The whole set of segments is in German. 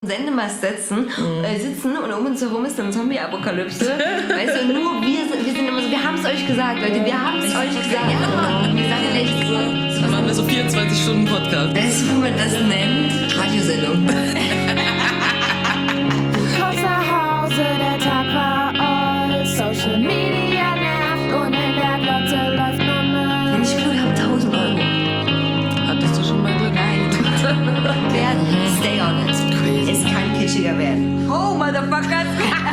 Sendemast sitzen und um uns herum ist dann Zombie-Apokalypse. Weißt du, nur wir sind immer so, wir haben es euch gesagt, Leute, wir haben es euch gesagt. Ja, wir sagen echt so. Dann machen wir so 24-Stunden-Podcast. Weißt du, wie man das nennt? Radiosendung. Komm nach Hause, der Tag war all. Social Media nervt und in der Glotze läuft nur Müll. Wenn ich Glück habe, 1.000 Euro. Hattest du schon mal Glück? Nein. Werden. Stay on it. Es kann kitschiger werden. Oh, Motherfucker.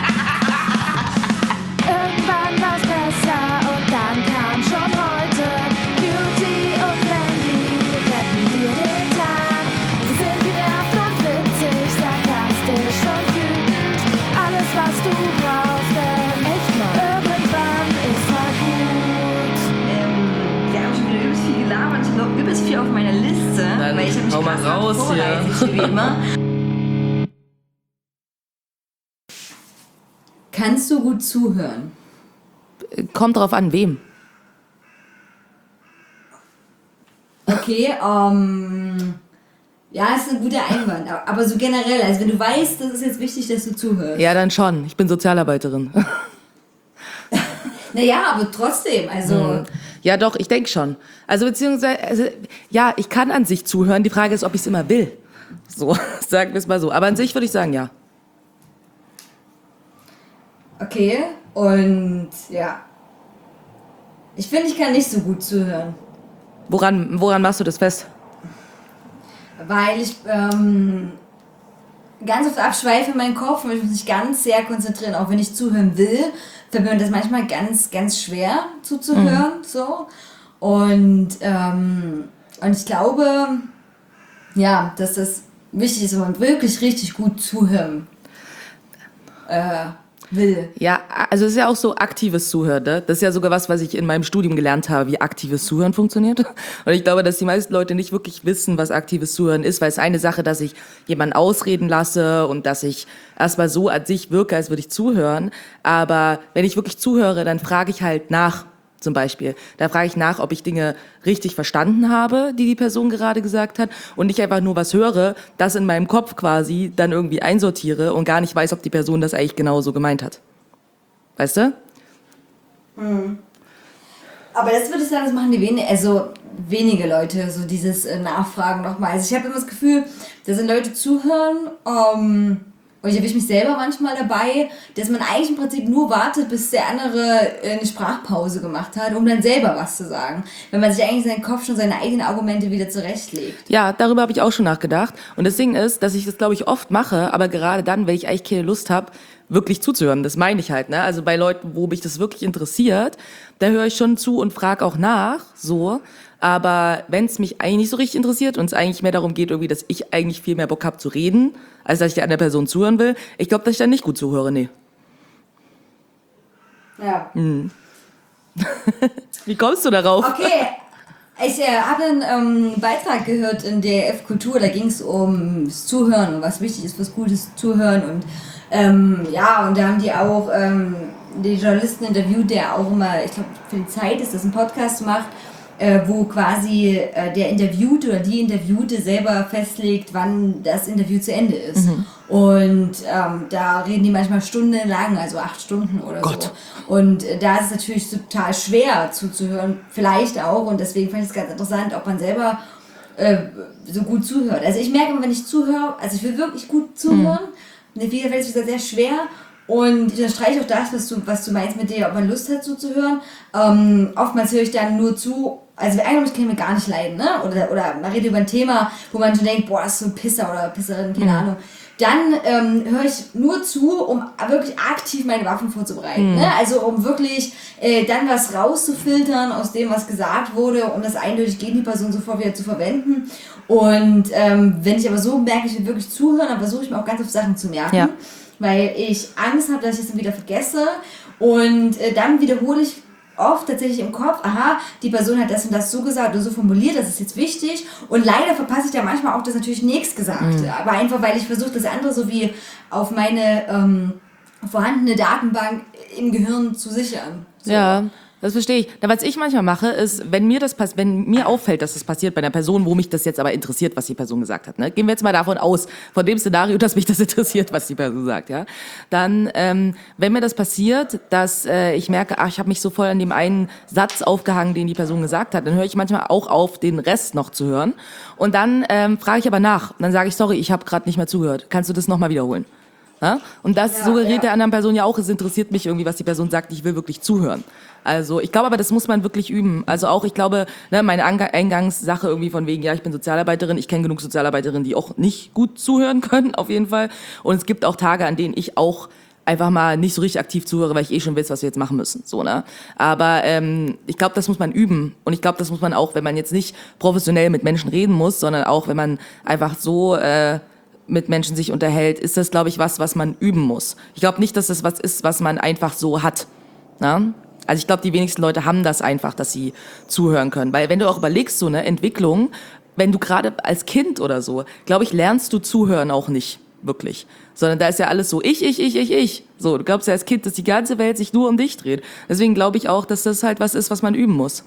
Irgendwann war's besser und dann kam schon heute. Beauty und Brandy retten dir den Tag. Sie sind genervt und witzig, sarkastisch und wütend. Alles, was du brauchst, denn echt mal irgendwann ist mal gut. Wir haben schon wieder übelst viel gelabert. Ich habe noch übelst viel auf meiner Liste. Dann weil ich habe mich hau mal krass raus vorbereitet, wie immer. Kannst du gut zuhören? Kommt drauf an, wem. Okay, ja, ist ein guter Einwand. Aber so generell, also wenn du weißt, das ist jetzt wichtig, dass du zuhörst. Ja, dann schon. Ich bin Sozialarbeiterin. Naja, aber trotzdem, also... Ja, doch, ich denke schon. Also beziehungsweise, ja, ich kann an sich zuhören. Die Frage ist, ob ich es immer will. So, sagen wir es mal so. Aber an sich würde ich sagen, ja. Okay, und ja. Ich finde, ich kann nicht so gut zuhören. Woran machst du das fest? Weil ich ganz oft abschweife in meinen Kopf und ich muss mich ganz sehr konzentrieren. Auch wenn ich zuhören will, fällt mir das manchmal ganz, ganz schwer zuzuhören. So. Und ich glaube, ja, dass das wichtig ist, wenn man wirklich richtig gut zuhören will. Ja, also es ist ja auch so aktives Zuhören, ne? Das ist ja sogar was ich in meinem Studium gelernt habe, wie aktives Zuhören funktioniert. Und ich glaube, dass die meisten Leute nicht wirklich wissen, was aktives Zuhören ist, weil es eine Sache, dass ich jemanden ausreden lasse und dass ich erstmal so an sich wirke, als würde ich zuhören. Aber wenn ich wirklich zuhöre, dann frage ich halt nach. Zum Beispiel. Da frage ich nach, ob ich Dinge richtig verstanden habe, die Person gerade gesagt hat und nicht einfach nur was höre, das in meinem Kopf quasi dann irgendwie einsortiere und gar nicht weiß, ob die Person das eigentlich genau so gemeint hat. Weißt du? Aber das würde ich sagen, das machen die wenige Leute, so dieses Nachfragen nochmal. Also ich habe immer das Gefühl, da sind Leute zuhören, und ich erwische mich selber manchmal dabei, dass man eigentlich im Prinzip nur wartet, bis der andere eine Sprachpause gemacht hat, um dann selber was zu sagen. Wenn man sich eigentlich in seinen Kopf schon seine eigenen Argumente wieder zurechtlegt. Ja, darüber habe ich auch schon nachgedacht. Und das Ding ist, dass ich das, glaube ich, oft mache, aber gerade dann, wenn ich eigentlich keine Lust habe, wirklich zuzuhören. Das meine ich halt, ne? Also bei Leuten, wo mich das wirklich interessiert, da höre ich schon zu und frage auch nach, so. Aber wenn es mich eigentlich nicht so richtig interessiert und es eigentlich mehr darum geht, irgendwie, dass ich eigentlich viel mehr Bock habe zu reden, als dass ich der anderen Person zuhören will, ich glaube, dass ich dann nicht gut zuhöre, nee. Ja. Wie kommst du darauf? Okay, ich habe einen Beitrag gehört in der F-Kultur, da ging es ums Zuhören und was wichtig ist, was Gutes Zuhören und und da haben die auch die Journalisten interviewt, der auch immer, ich glaube für die Zeit ist das ein Podcast macht, wo quasi der Interviewte oder die Interviewte selber festlegt, wann das Interview zu Ende ist. Und da reden die manchmal stundenlang, also 8 Stunden oder Gott. so. Und da ist es natürlich total schwer zuzuhören, vielleicht auch. Und deswegen fand ich es ganz interessant, ob man selber so gut zuhört. Also ich merke immer, wenn ich zuhöre, also ich will wirklich gut zuhören. Mir fällt es sehr schwer. Und ich unterstreiche auch das, was du meinst mit dir, ob man Lust hat zuzuhören. Oftmals höre ich dann nur zu, also eigentlich kann ich mir gar nicht leiden, ne? Oder man redet über ein Thema, wo man schon denkt, boah, das ist so ein Pisser oder Pisserin, keine Ahnung. Dann höre ich nur zu, um wirklich aktiv meine Waffen vorzubereiten. Ne? Also um wirklich dann was rauszufiltern aus dem, was gesagt wurde, um das eindeutig gegen die Person sofort wieder zu verwenden. Und wenn ich aber so merke, ich will wirklich zuhören, dann versuche ich mir auch ganz oft Sachen zu merken. Ja. Weil ich Angst habe, dass ich es dann wieder vergesse. Und dann wiederhole ich oft tatsächlich im Kopf, aha, die Person hat das und das so gesagt oder so formuliert, das ist jetzt wichtig. Und leider verpasse ich da manchmal auch das natürlich nächst Gesagte. Aber einfach, weil ich versuche, das andere so wie auf meine vorhandene Datenbank im Gehirn zu sichern. So. Ja. Das verstehe ich. Was ich manchmal mache, ist, wenn mir auffällt, dass das passiert bei einer Person, wo mich das jetzt aber interessiert, was die Person gesagt hat. Ne? Gehen wir jetzt mal davon aus, von dem Szenario, dass mich das interessiert, was die Person sagt. Ja? Dann, wenn mir das passiert, dass ich merke, ich habe mich so voll an dem einen Satz aufgehangen, den die Person gesagt hat, dann höre ich manchmal auch auf, den Rest noch zu hören. Und dann frage ich aber nach. Und dann sage ich, sorry, ich habe gerade nicht mehr zugehört. Kannst du das nochmal wiederholen? Ja? Und das suggeriert der anderen Person ja auch, es interessiert mich irgendwie, was die Person sagt, ich will wirklich zuhören. Also ich glaube aber, das muss man wirklich üben. Also auch, ich glaube, meine Eingangssache irgendwie von wegen, ja, ich bin Sozialarbeiterin, ich kenne genug Sozialarbeiterinnen, die auch nicht gut zuhören können, auf jeden Fall. Und es gibt auch Tage, an denen ich auch einfach mal nicht so richtig aktiv zuhöre, weil ich schon weiß, was wir jetzt machen müssen. So, ne? Aber ich glaube, das muss man üben. Und ich glaube, das muss man auch, wenn man jetzt nicht professionell mit Menschen reden muss, sondern auch, wenn man einfach so mit Menschen sich unterhält, ist das, glaube ich, was man üben muss. Ich glaube nicht, dass das was ist, was man einfach so hat. Na? Also ich glaube, die wenigsten Leute haben das einfach, dass sie zuhören können. Weil wenn du auch überlegst, so eine Entwicklung, wenn du gerade als Kind oder so, glaube ich, lernst du zuhören auch nicht wirklich. Sondern da ist ja alles so ich. So, du glaubst ja als Kind, dass die ganze Welt sich nur um dich dreht. Deswegen glaube ich auch, dass das halt was ist, was man üben muss.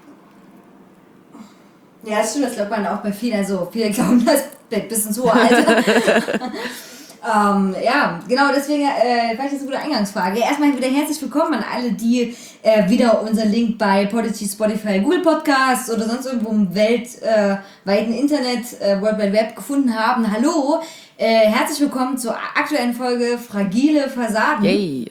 Ja, das stimmt, das glaubt man auch bei vielen. Also viele glauben das bis ins hohe Alter. Ja, genau, deswegen vielleicht ist eine gute Eingangsfrage. Erstmal wieder herzlich willkommen an alle, die wieder unser Link bei Podigy, Spotify, Google Podcasts oder sonst irgendwo im weltweiten Internet, World Wide Web gefunden haben. Hallo, herzlich willkommen zur aktuellen Folge Fragile Fassaden.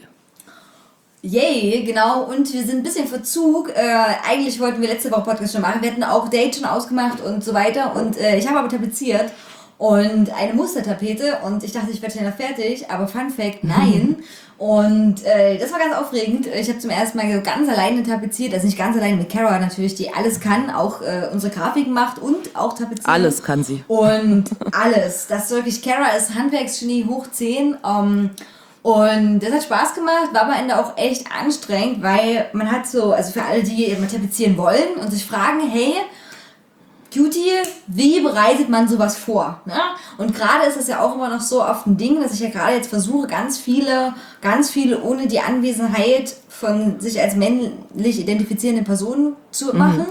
Yay, genau, und wir sind ein bisschen Verzug. Eigentlich wollten wir letzte Woche Podcast schon machen, wir hatten auch Date schon ausgemacht und so weiter und ich habe aber tapeziert und eine Mustertapete und ich dachte, ich werde schneller fertig, aber Fun Fact, nein. Und das war ganz aufregend. Ich habe zum ersten Mal so ganz alleine tapeziert, also nicht ganz alleine mit Cara natürlich, die alles kann, auch unsere Grafiken macht und auch tapeziert. Alles kann sie. Und alles. Das ist wirklich, Cara ist Handwerksgenie hoch 10. Und das hat Spaß gemacht, war am Ende auch echt anstrengend, weil man hat so, also für alle, die eben tapezieren wollen und sich fragen, hey, Cutie, wie bereitet man sowas vor? Ne? Und gerade ist es ja auch immer noch so oft ein Ding, dass ich ja gerade jetzt versuche, ganz viele ohne die Anwesenheit von sich als männlich identifizierenden Personen zu machen.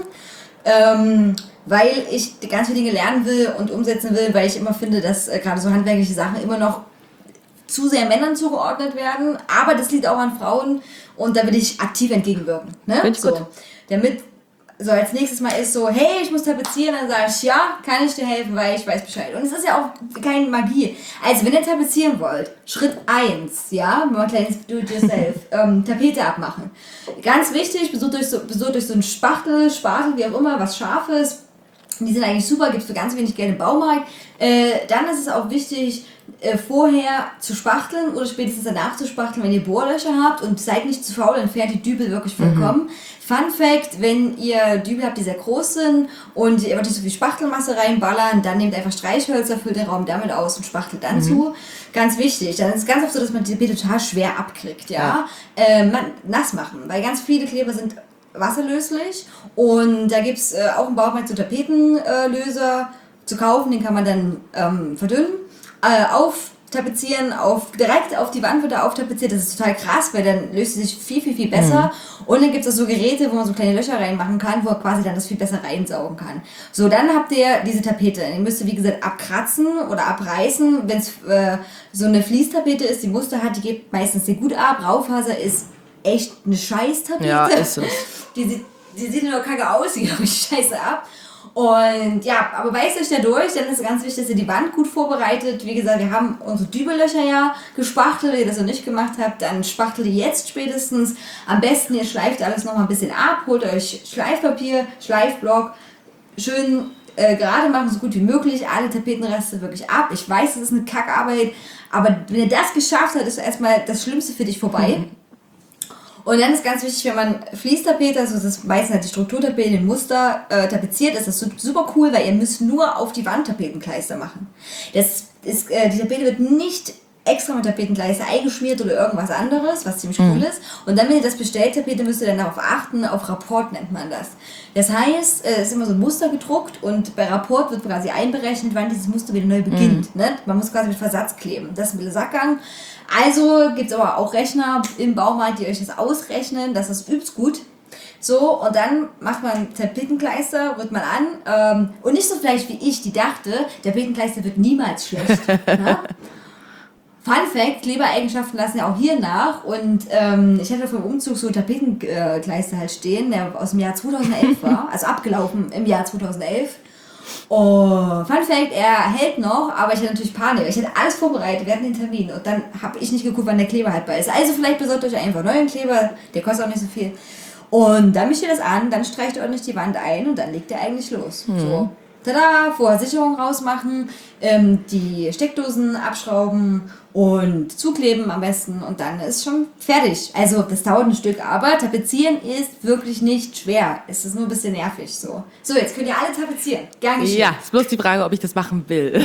Weil ich ganz viele Dinge lernen will und umsetzen will, weil ich immer finde, dass gerade so handwerkliche Sachen immer noch zu sehr Männern zugeordnet werden, aber das liegt auch an Frauen und da will ich aktiv entgegenwirken. Ne? Finde ich gut. Damit so als nächstes Mal ist so, hey, ich muss tapezieren, dann sage ich, ja, kann ich dir helfen, weil ich weiß Bescheid. Und es ist ja auch keine Magie. Also wenn ihr tapezieren wollt, Schritt 1, ja, mal ein kleines Do-it-yourself, Tapete abmachen. Ganz wichtig, besucht euch so einen Spatel, wie auch immer, was Scharfes. Die sind eigentlich super, gibt es für ganz wenig Geld im Baumarkt. Dann ist es auch wichtig, vorher zu spachteln oder spätestens danach zu spachteln, wenn ihr Bohrlöcher habt und seid nicht zu faul, entfernt die Dübel wirklich vollkommen. Fun Fact, wenn ihr Dübel habt, die sehr groß sind und ihr wollt nicht so viel Spachtelmasse reinballern, dann nehmt einfach Streichhölzer, füllt den Raum damit aus und spachtelt dann zu. Ganz wichtig, dann ist es ganz oft so, dass man die Tapete total schwer abkriegt, ja. Nass machen, weil ganz viele Kleber sind wasserlöslich und da gibt es auch im Baumarkt so Tapetenlöser zu kaufen, den kann man dann verdünnen, auftapezieren, direkt auf die Wand wird er auftapeziert, das ist total krass, weil dann löst es sich viel besser und dann gibt es so Geräte, wo man so kleine Löcher reinmachen kann, wo er quasi dann das viel besser reinsaugen kann. So, dann habt ihr diese Tapete, die müsst ihr wie gesagt abkratzen oder abreißen, wenn es so eine Fließtapete ist, die Muster hat, die geht meistens sehr gut ab, Raufaser ist echt eine Scheiß-Tapete. Ja, ist es. Die sieht nur kacke aus, die glaube ich scheiße ab. Und ja, aber beißt euch da durch, dann ist es ganz wichtig, dass ihr die Wand gut vorbereitet. Wie gesagt, wir haben unsere Dübellöcher ja gespachtelt. Wenn ihr das noch nicht gemacht habt, dann spachtelt ihr jetzt spätestens. Am besten, ihr schleift alles noch mal ein bisschen ab, holt euch Schleifpapier, Schleifblock, schön gerade machen, so gut wie möglich, alle Tapetenreste wirklich ab. Ich weiß, das ist eine Kackarbeit, aber wenn ihr das geschafft habt, ist erstmal das Schlimmste für dich vorbei. Und dann ist ganz wichtig, wenn man Fließtapete, also das ist meistens halt die Strukturtapete, den Muster tapeziert, ist das super cool, weil ihr müsst nur auf die Wand Tapetenkleister machen. Die Tapete wird nicht extra mit Tapetenkleister eingeschmiert oder irgendwas anderes, was ziemlich cool ist. Und dann, wenn ihr das bestellt, Tapete, müsst ihr dann darauf achten, auf Rapport nennt man das. Das heißt, es ist immer so ein Muster gedruckt und bei Rapport wird quasi einberechnet, wann dieses Muster wieder neu beginnt. Ne? Man muss quasi mit Versatz kleben. Das ist ein Sackgang. Also gibt es aber auch Rechner im Baumarkt, die euch das ausrechnen. Das ist übelst gut. So, und dann macht man Tapetenkleister, rührt man an. Und nicht so vielleicht wie ich, die dachte, Tapetenkleister wird niemals schlecht. Ne? Fun Fact, Klebereigenschaften lassen ja auch hier nach. Und ich hatte vom Umzug so Tapetenkleister halt stehen, der aus dem Jahr 2011 war. Also abgelaufen im Jahr 2011. Oh, Fun Fact, er hält noch, aber ich hatte natürlich Panik. Ich hatte alles vorbereitet, wir hatten den Termin und dann habe ich nicht geguckt, wann der Kleber haltbar ist. Also vielleicht besorgt euch einfach neuen Kleber, der kostet auch nicht so viel. Und dann mischt ihr das an, dann streicht ihr ordentlich die Wand ein und dann legt ihr eigentlich los. So, tada, vorher Sicherung rausmachen, die Steckdosen abschrauben und zukleben am besten und dann ist schon fertig. Also das dauert ein Stück, aber tapezieren ist wirklich nicht schwer. Es ist nur ein bisschen nervig so. So, jetzt könnt ihr alle tapezieren. Gern geschehen. Ja, ist bloß die Frage, ob ich das machen will.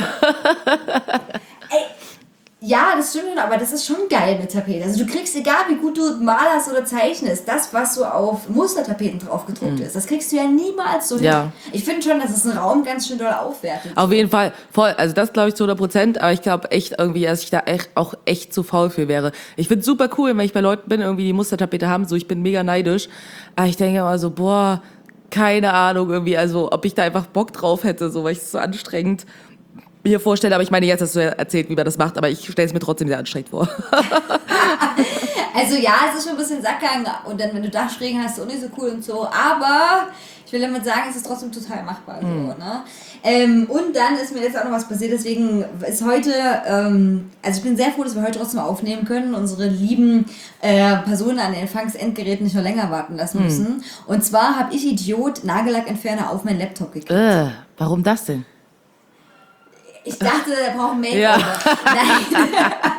Ja, das stimmt schon, aber das ist schon geil mit Tapete. Also du kriegst, egal wie gut du malerst oder zeichnest, das, was so auf Mustertapeten drauf gedruckt ist, das kriegst du ja niemals so hin. Ja. Ich finde schon, dass es einen Raum ganz schön doll aufwertet. Auf jeden Fall, voll. Also das glaube ich zu 100%, aber ich glaube echt irgendwie, dass ich da auch echt zu faul für wäre. Ich finde es super cool, wenn ich bei Leuten bin, irgendwie die Mustertapete haben, so ich bin mega neidisch. Aber ich denke immer so, boah, keine Ahnung irgendwie, also ob ich da einfach Bock drauf hätte, so, weil ich es so anstrengend mir vorstelle, aber ich meine, jetzt hast du ja erzählt, wie man das macht, aber ich stelle es mir trotzdem sehr anstrengend vor. Also ja, es ist schon ein bisschen Sackgang und dann, wenn du Dachschrägen hast, ist auch nicht so cool und so, aber ich will damit sagen, es ist trotzdem total machbar. So, ne? Und dann ist mir jetzt auch noch was passiert, deswegen ist heute, also ich bin sehr froh, dass wir heute trotzdem aufnehmen können, unsere lieben Personen an den Empfangsendgeräten nicht noch länger warten lassen müssen. Und zwar habe ich, Idiot, Nagellackentferner auf meinen Laptop gekriegt. Warum das denn? Ich dachte, der braucht ein Make-over. Ja. Nein.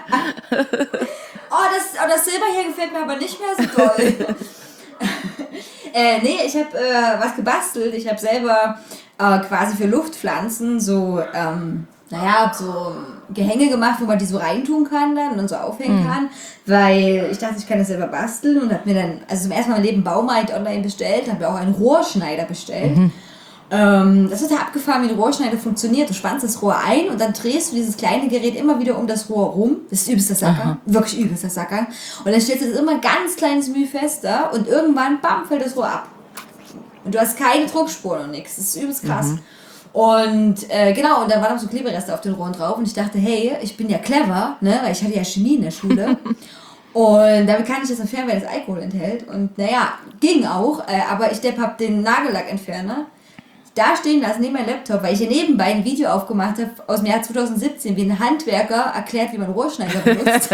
das Silber hier gefällt mir aber nicht mehr so toll. Nee, ich habe was gebastelt. Ich habe selber quasi für Luftpflanzen so, so Gehänge gemacht, wo man die so reintun kann dann und so aufhängen kann. Weil ich dachte, ich kann das selber basteln und habe mir dann, also zum ersten Mal im Leben Baumarkt online bestellt, habe mir auch einen Rohrschneider bestellt. Das ist ja abgefahren, wie ein Rohrschneider funktioniert. Du spannst das Rohr ein und dann drehst du dieses kleine Gerät immer wieder um das Rohr rum. Das ist übelster Sacker. Wirklich übelster Sacker. Und dann stellst du das immer ganz kleines Mühe fester und irgendwann, bam, fällt das Rohr ab. Und du hast keine Druckspuren und nichts. Das ist übelst krass. Und genau, und dann waren noch so Klebereste auf den Rohren drauf und ich dachte, hey, ich bin ja clever, ne, weil ich hatte ja Chemie in der Schule. Und damit kann ich das entfernen, weil das Alkohol enthält. Und naja, ging auch, aber ich hab den Nagellackentferner da stehen lassen, neben meinem Laptop, weil ich hier nebenbei ein Video aufgemacht habe aus dem Jahr 2017, wie ein Handwerker erklärt, wie man Rohrschneider benutzt.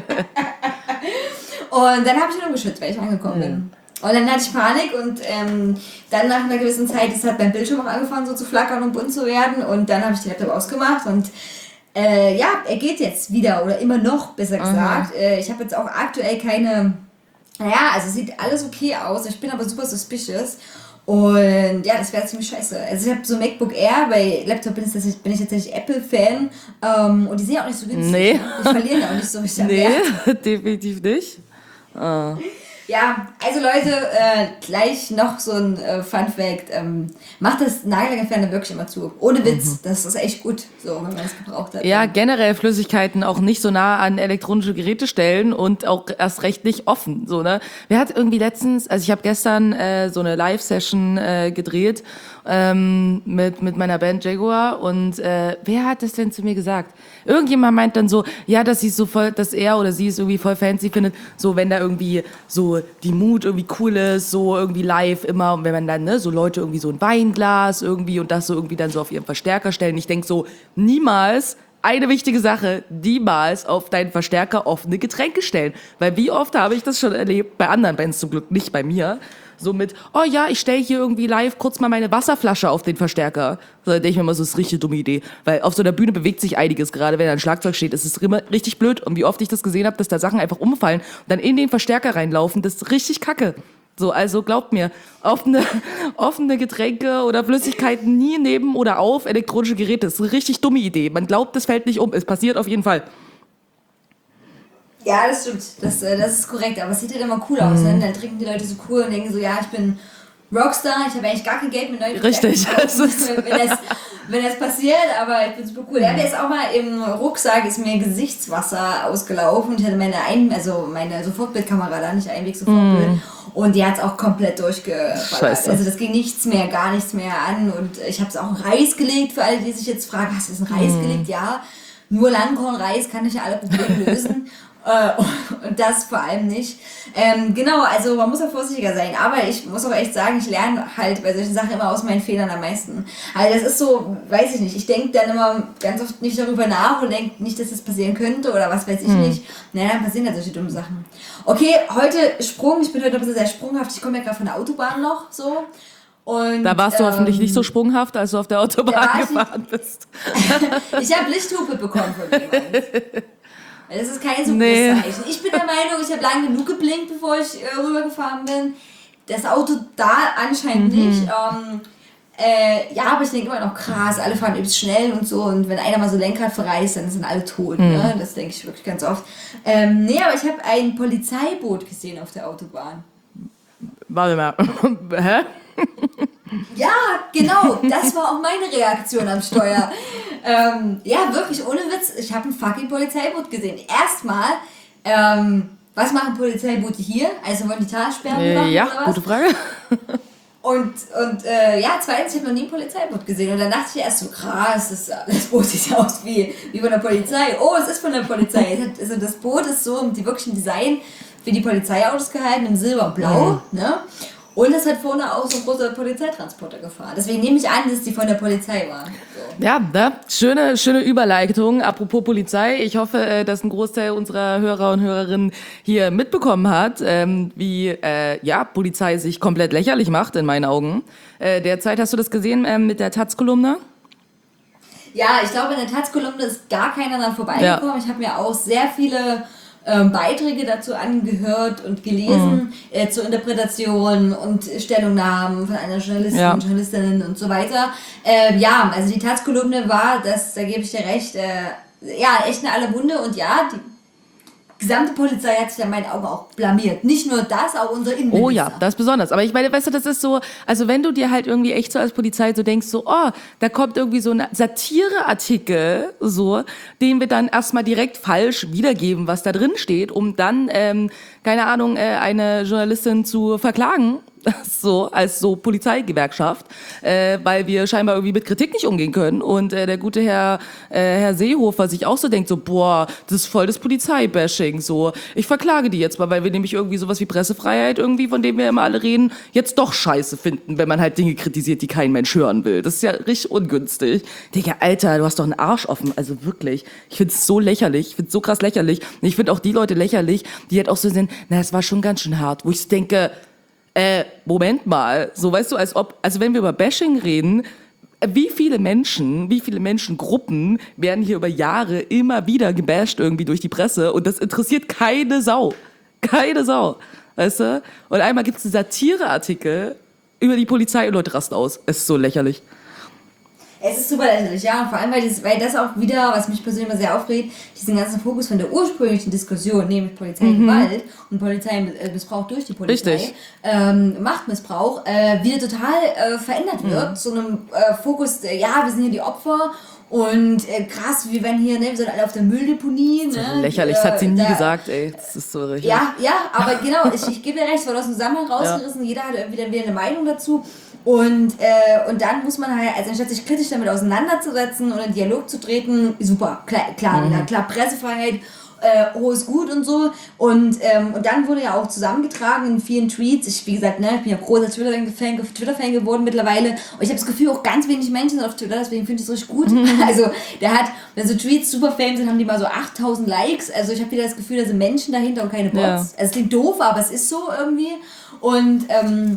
Und dann habe ich ihn umgeschützt, weil ich angekommen bin. Und dann hatte ich Panik und dann nach einer gewissen Zeit, es hat mein Bildschirm auch angefangen so zu flackern und bunt zu werden und dann habe ich den Laptop ausgemacht und er geht jetzt wieder oder immer noch, besser gesagt. Ich habe jetzt auch aktuell keine, also sieht alles okay aus, ich bin aber super suspicious. Und ja, das wäre ziemlich scheiße. Also ich habe so MacBook Air, bei Laptop bin ich tatsächlich Apple-Fan und die sind ja auch nicht so günstig. Nee. Die verlieren ja auch nicht so richtig am Wert. Definitiv nicht. Ja, also Leute, gleich noch so ein Fun-Fact. Macht das Nagellackentferner wirklich immer zu. Ohne Witz, das ist echt gut, so, wenn man das gebraucht hat. Ja, generell Flüssigkeiten auch nicht so nah an elektronische Geräte stellen und auch erst recht nicht offen. So, ne? Wer hat irgendwie letztens, also ich habe gestern so eine Live-Session gedreht mit meiner Band Jaguar und wer hat das denn zu mir gesagt? Irgendjemand meint dann so, ja, dass sie so voll, dass er oder sie es irgendwie voll fancy findet, so wenn da irgendwie so die Mood irgendwie cool ist, so irgendwie live immer und wenn man dann, ne, so Leute irgendwie so ein Weinglas irgendwie und das so irgendwie dann so auf ihren Verstärker stellen. Ich denk so, niemals eine wichtige Sache, niemals auf deinen Verstärker offene Getränke stellen. Weil wie oft habe ich das schon erlebt, bei anderen Bands zum Glück, nicht bei mir, so mit, oh ja, ich stelle hier irgendwie live kurz mal meine Wasserflasche auf den Verstärker. So, da denke ich mir immer, so, das ist eine richtig dumme Idee. Weil auf so einer Bühne bewegt sich einiges, gerade wenn da ein Schlagzeug steht. Es ist immer richtig blöd. Und wie oft ich das gesehen habe, dass da Sachen einfach umfallen und dann in den Verstärker reinlaufen, das ist richtig kacke. So, also glaubt mir, offene Getränke oder Flüssigkeiten nie neben oder auf elektronische Geräte. Das ist eine richtig dumme Idee. Man glaubt, das fällt nicht um. Es passiert auf jeden Fall. Ja, das stimmt. Das ist korrekt. Aber es sieht halt immer cool aus. Ne? Dann trinken die Leute so cool und denken so, ja, ich bin Rockstar, ich habe eigentlich gar kein Geld mit neuen Richtig. Wenn das passiert, aber ich bin super cool. Ja, der ist auch mal im Rucksack, ist mir Gesichtswasser ausgelaufen. Ich hatte meine Sofortbildkamera da, nicht Einweg-Sofortbild. Und die hat es auch komplett durchgeballert. Scheiße. Also das ging gar nichts mehr an. Und ich habe es auch in Reis gelegt, für alle, die sich jetzt fragen, hast du es in Reis gelegt? Ja, nur Langkornreis kann nicht alle Probleme lösen. Und das vor allem nicht. Genau, also man muss auch vorsichtiger sein. Aber ich muss auch echt sagen, ich lerne halt bei solchen Sachen immer aus meinen Fehlern am meisten. Also das ist so, weiß ich nicht, ich denke dann immer ganz oft nicht darüber nach und denke nicht, dass das passieren könnte oder was weiß ich nicht. Naja, dann passieren halt solche dummen Sachen. Okay, heute Sprung, ich bin heute ein bisschen sehr sprunghaft. Ich komme ja gerade von der Autobahn noch so. Und, Da warst du hoffentlich nicht so sprunghaft, als du auf der Autobahn gefahren bist. Ich habe Lichthupe bekommen von jemandem. Das ist kein so gutes Zeichen. Ich bin der Meinung, ich habe lange genug geblinkt, bevor ich rübergefahren bin. Das Auto da anscheinend nicht. Ja, aber ich denke immer noch krass, alle fahren übelst schnell und so. Und wenn einer mal so Lenkrad verreißt, dann sind alle tot. Ne? Das denke ich wirklich ganz oft. Nee, aber ich habe ein Polizeiboot gesehen auf der Autobahn. Warte mal. Hä? Ja, genau, das war auch meine Reaktion am Steuer. Ja, wirklich, ohne Witz, ich habe ein fucking Polizeiboot gesehen. Erstmal, was machen Polizeiboote hier? Also wollen die Talsperren machen Ja, oder was? gute Frage. Und ja, zweitens, ich habe noch nie ein Polizeiboot gesehen. Und dann dachte ich erst so, krass, das Boot sieht ja aus wie von der Polizei. Oh, es ist von der Polizei. Also das Boot ist so im wirklichen Design wie die Polizeiautos gehalten, in Silber und Blau. Ne? Und es hat vorne auch so ein großer Polizeitransporter gefahren. Deswegen nehme ich an, dass die von der Polizei waren. So. Ja, ne? Schöne Überleitung. Apropos Polizei, ich hoffe, dass ein Großteil unserer Hörer und Hörerinnen hier mitbekommen hat, wie Polizei sich komplett lächerlich macht, in meinen Augen. Derzeit, hast du das gesehen mit der Taz-Kolumne? Ja, ich glaube, in der Taz-Kolumne ist gar keiner dran vorbeigekommen. Ja. Ich habe mir auch sehr viele Beiträge dazu angehört und gelesen, zur Interpretation und Stellungnahmen von einer Journalistin, Journalistinnen und so weiter. Ja, also die Taz-Kolumne war, da gebe ich dir recht, echt eine aller Munde und ja, die gesamte Polizei hat sich in meinen Augen auch blamiert. Nicht nur das, auch unser Innenminister. Oh ja, das ist besonders. Aber ich meine, weißt du, das ist so, also wenn du dir halt irgendwie echt so als Polizei so denkst, so, oh, da kommt irgendwie so ein Satireartikel, so, den wir dann erstmal direkt falsch wiedergeben, was da drin steht, um dann, keine Ahnung, eine Journalistin zu verklagen. So, als so Polizeigewerkschaft, weil wir scheinbar irgendwie mit Kritik nicht umgehen können und der gute Herr Seehofer sich auch so denkt, so, boah, das ist voll das Polizeibashing, so, ich verklage die jetzt mal, weil wir nämlich irgendwie sowas wie Pressefreiheit irgendwie, von dem wir immer alle reden, jetzt doch scheiße finden, wenn man halt Dinge kritisiert, die kein Mensch hören will. Das ist ja richtig ungünstig. Digga, Alter, du hast doch einen Arsch offen, also wirklich. Ich find's so lächerlich, ich find's so krass lächerlich. Und ich find auch die Leute lächerlich, die halt auch so sind, na, es war schon ganz schön hart, wo ich denke, Moment mal, so weißt du, also wenn wir über Bashing reden, wie viele Menschengruppen werden hier über Jahre immer wieder gebasht irgendwie durch die Presse und das interessiert keine Sau, weißt du? Und einmal gibt's einen Satireartikel über die Polizei und Leute rasten aus. Es ist so lächerlich. Es ist super lächerlich, ja, und vor allem, weil das auch wieder, was mich persönlich immer sehr aufregt, diesen ganzen Fokus von der ursprünglichen Diskussion, nämlich Polizeigewalt und Polizeimissbrauch durch die Polizei, Machtmissbrauch, wieder total verändert wird, zu einem Fokus, wir sind hier die Opfer und krass, wir werden hier, wir sind alle auf der Mülldeponie. Das ist lächerlich, das hat sie nie gesagt, ey, das ist so richtig. Ja, aber genau, ich gebe dir recht, es wurde aus dem Zusammenhang rausgerissen, jeder hat wieder eine Meinung dazu. Und dann muss man halt, also anstatt sich kritisch damit auseinanderzusetzen und in Dialog zu treten, super, klar, Pressefreiheit, hohes Gut und so. Und dann wurde ja auch zusammengetragen in vielen Tweets. Wie gesagt, ich bin ja großer Twitter-Fan geworden mittlerweile. Und ich habe das Gefühl, auch ganz wenig Menschen sind auf Twitter, deswegen finde ich es richtig gut. Also, wenn so Tweets super fame sind, haben die mal so 8000 Likes. Also, ich habe wieder das Gefühl, da sind Menschen dahinter und keine Bots. Ja. Also, es klingt doof, aber es ist so irgendwie. Und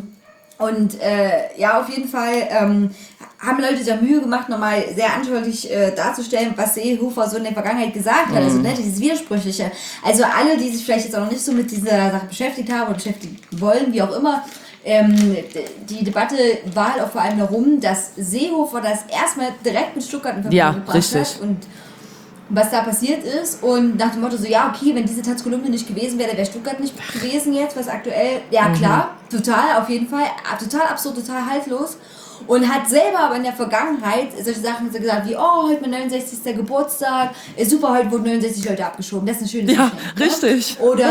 auf jeden Fall haben Leute sich ja Mühe gemacht, nochmal sehr anschaulich darzustellen, was Seehofer so in der Vergangenheit gesagt hat. Also dieses Widersprüchliche. Also alle, die sich vielleicht jetzt auch noch nicht so mit dieser Sache beschäftigt haben oder beschäftigen wollen, wie auch immer, die Debatte war halt auch vor allem darum, dass Seehofer das erstmal direkt mit Stuttgart in Verbindung gebracht hat. Und was da passiert ist und nach dem Motto so, ja, okay, wenn diese Taz-Kolumne nicht gewesen wäre, wäre Stuttgart nicht gewesen jetzt, was aktuell, ja klar, total, auf jeden Fall, total absurd, total haltlos und hat selber aber in der Vergangenheit solche Sachen gesagt wie, oh, heute mein 69. Geburtstag, super, heute wurden 69 Leute abgeschoben, das ist eine schöne Sache. Ja, richtig. Oder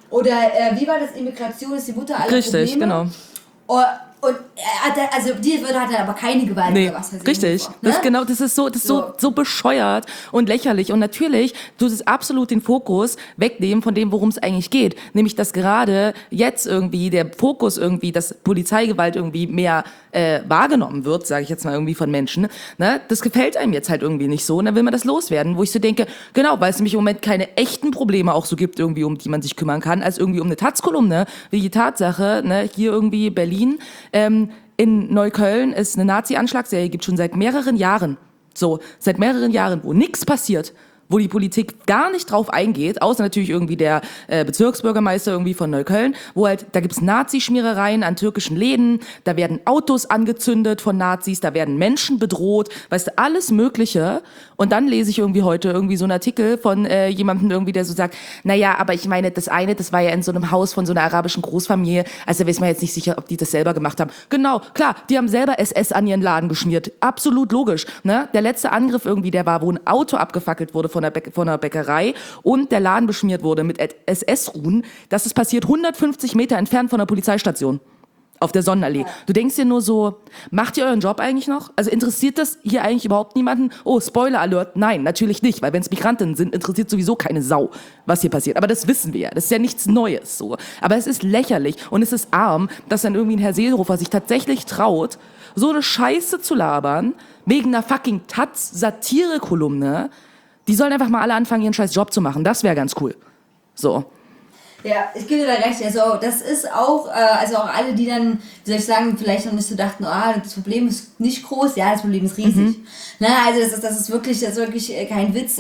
Oder wie war das? Immigration ist die Mutter aller Richtig, Probleme. genau. Und also die hat dann aber keine Gewalt Nee, oder was weiß ich. richtig. Vor, ne? Das ist genau, das ist so bescheuert und lächerlich. Und natürlich tut es absolut den Fokus wegnehmen von dem, worum es eigentlich geht. Nämlich, dass gerade jetzt irgendwie der Fokus irgendwie, dass Polizeigewalt irgendwie mehr wahrgenommen wird, sage ich jetzt mal irgendwie von Menschen. Ne? Das gefällt einem jetzt halt irgendwie nicht so. Und dann will man das loswerden, wo ich so denke, genau, weil es nämlich im Moment keine echten Probleme auch so gibt, irgendwie, um die man sich kümmern kann, als irgendwie um eine Taz-Kolumne, wie die Tatsache, ne, hier irgendwie Berlin, in Neukölln ist eine Nazi-Anschlagsserie, gibt schon seit mehreren Jahren. So, seit mehreren Jahren, wo nichts passiert, wo die Politik gar nicht drauf eingeht, außer natürlich irgendwie der Bezirksbürgermeister irgendwie von Neukölln, wo halt, da gibt's Nazischmierereien an türkischen Läden, da werden Autos angezündet von Nazis, da werden Menschen bedroht, weißt du, alles Mögliche. Und dann lese ich irgendwie heute irgendwie so einen Artikel von jemandem irgendwie, der so sagt, naja, aber ich meine, das eine, das war ja in so einem Haus von so einer arabischen Großfamilie, also da weiß man jetzt nicht sicher, ob die das selber gemacht haben. Genau, klar, die haben selber SS an ihren Laden geschmiert. Absolut logisch. Ne? Der letzte Angriff irgendwie, der war, wo ein Auto abgefackelt wurde von einer Bäckerei und der Laden beschmiert wurde mit SS-Ruhen. Das ist passiert 150 Meter entfernt von der Polizeistation. Auf der Sonnenallee. Du denkst dir nur so, macht ihr euren Job eigentlich noch? Also interessiert das hier eigentlich überhaupt niemanden? Oh, Spoiler Alert, nein, natürlich nicht, weil wenn es Migrantinnen sind, interessiert sowieso keine Sau, was hier passiert. Aber das wissen wir ja, das ist ja nichts Neues so. Aber es ist lächerlich und es ist arm, dass dann irgendwie ein Herr Seehofer sich tatsächlich traut, so eine Scheiße zu labern, wegen einer fucking Taz-Satire-Kolumne. Die sollen einfach mal alle anfangen, ihren scheiß Job zu machen. Das wäre ganz cool. So. Ja, ich gebe dir da recht. Also das ist auch, also auch alle, die dann, wie soll ich sagen, vielleicht noch nicht so dachten, das Problem ist nicht groß. Ja, das Problem ist riesig. Na, also das ist wirklich kein Witz.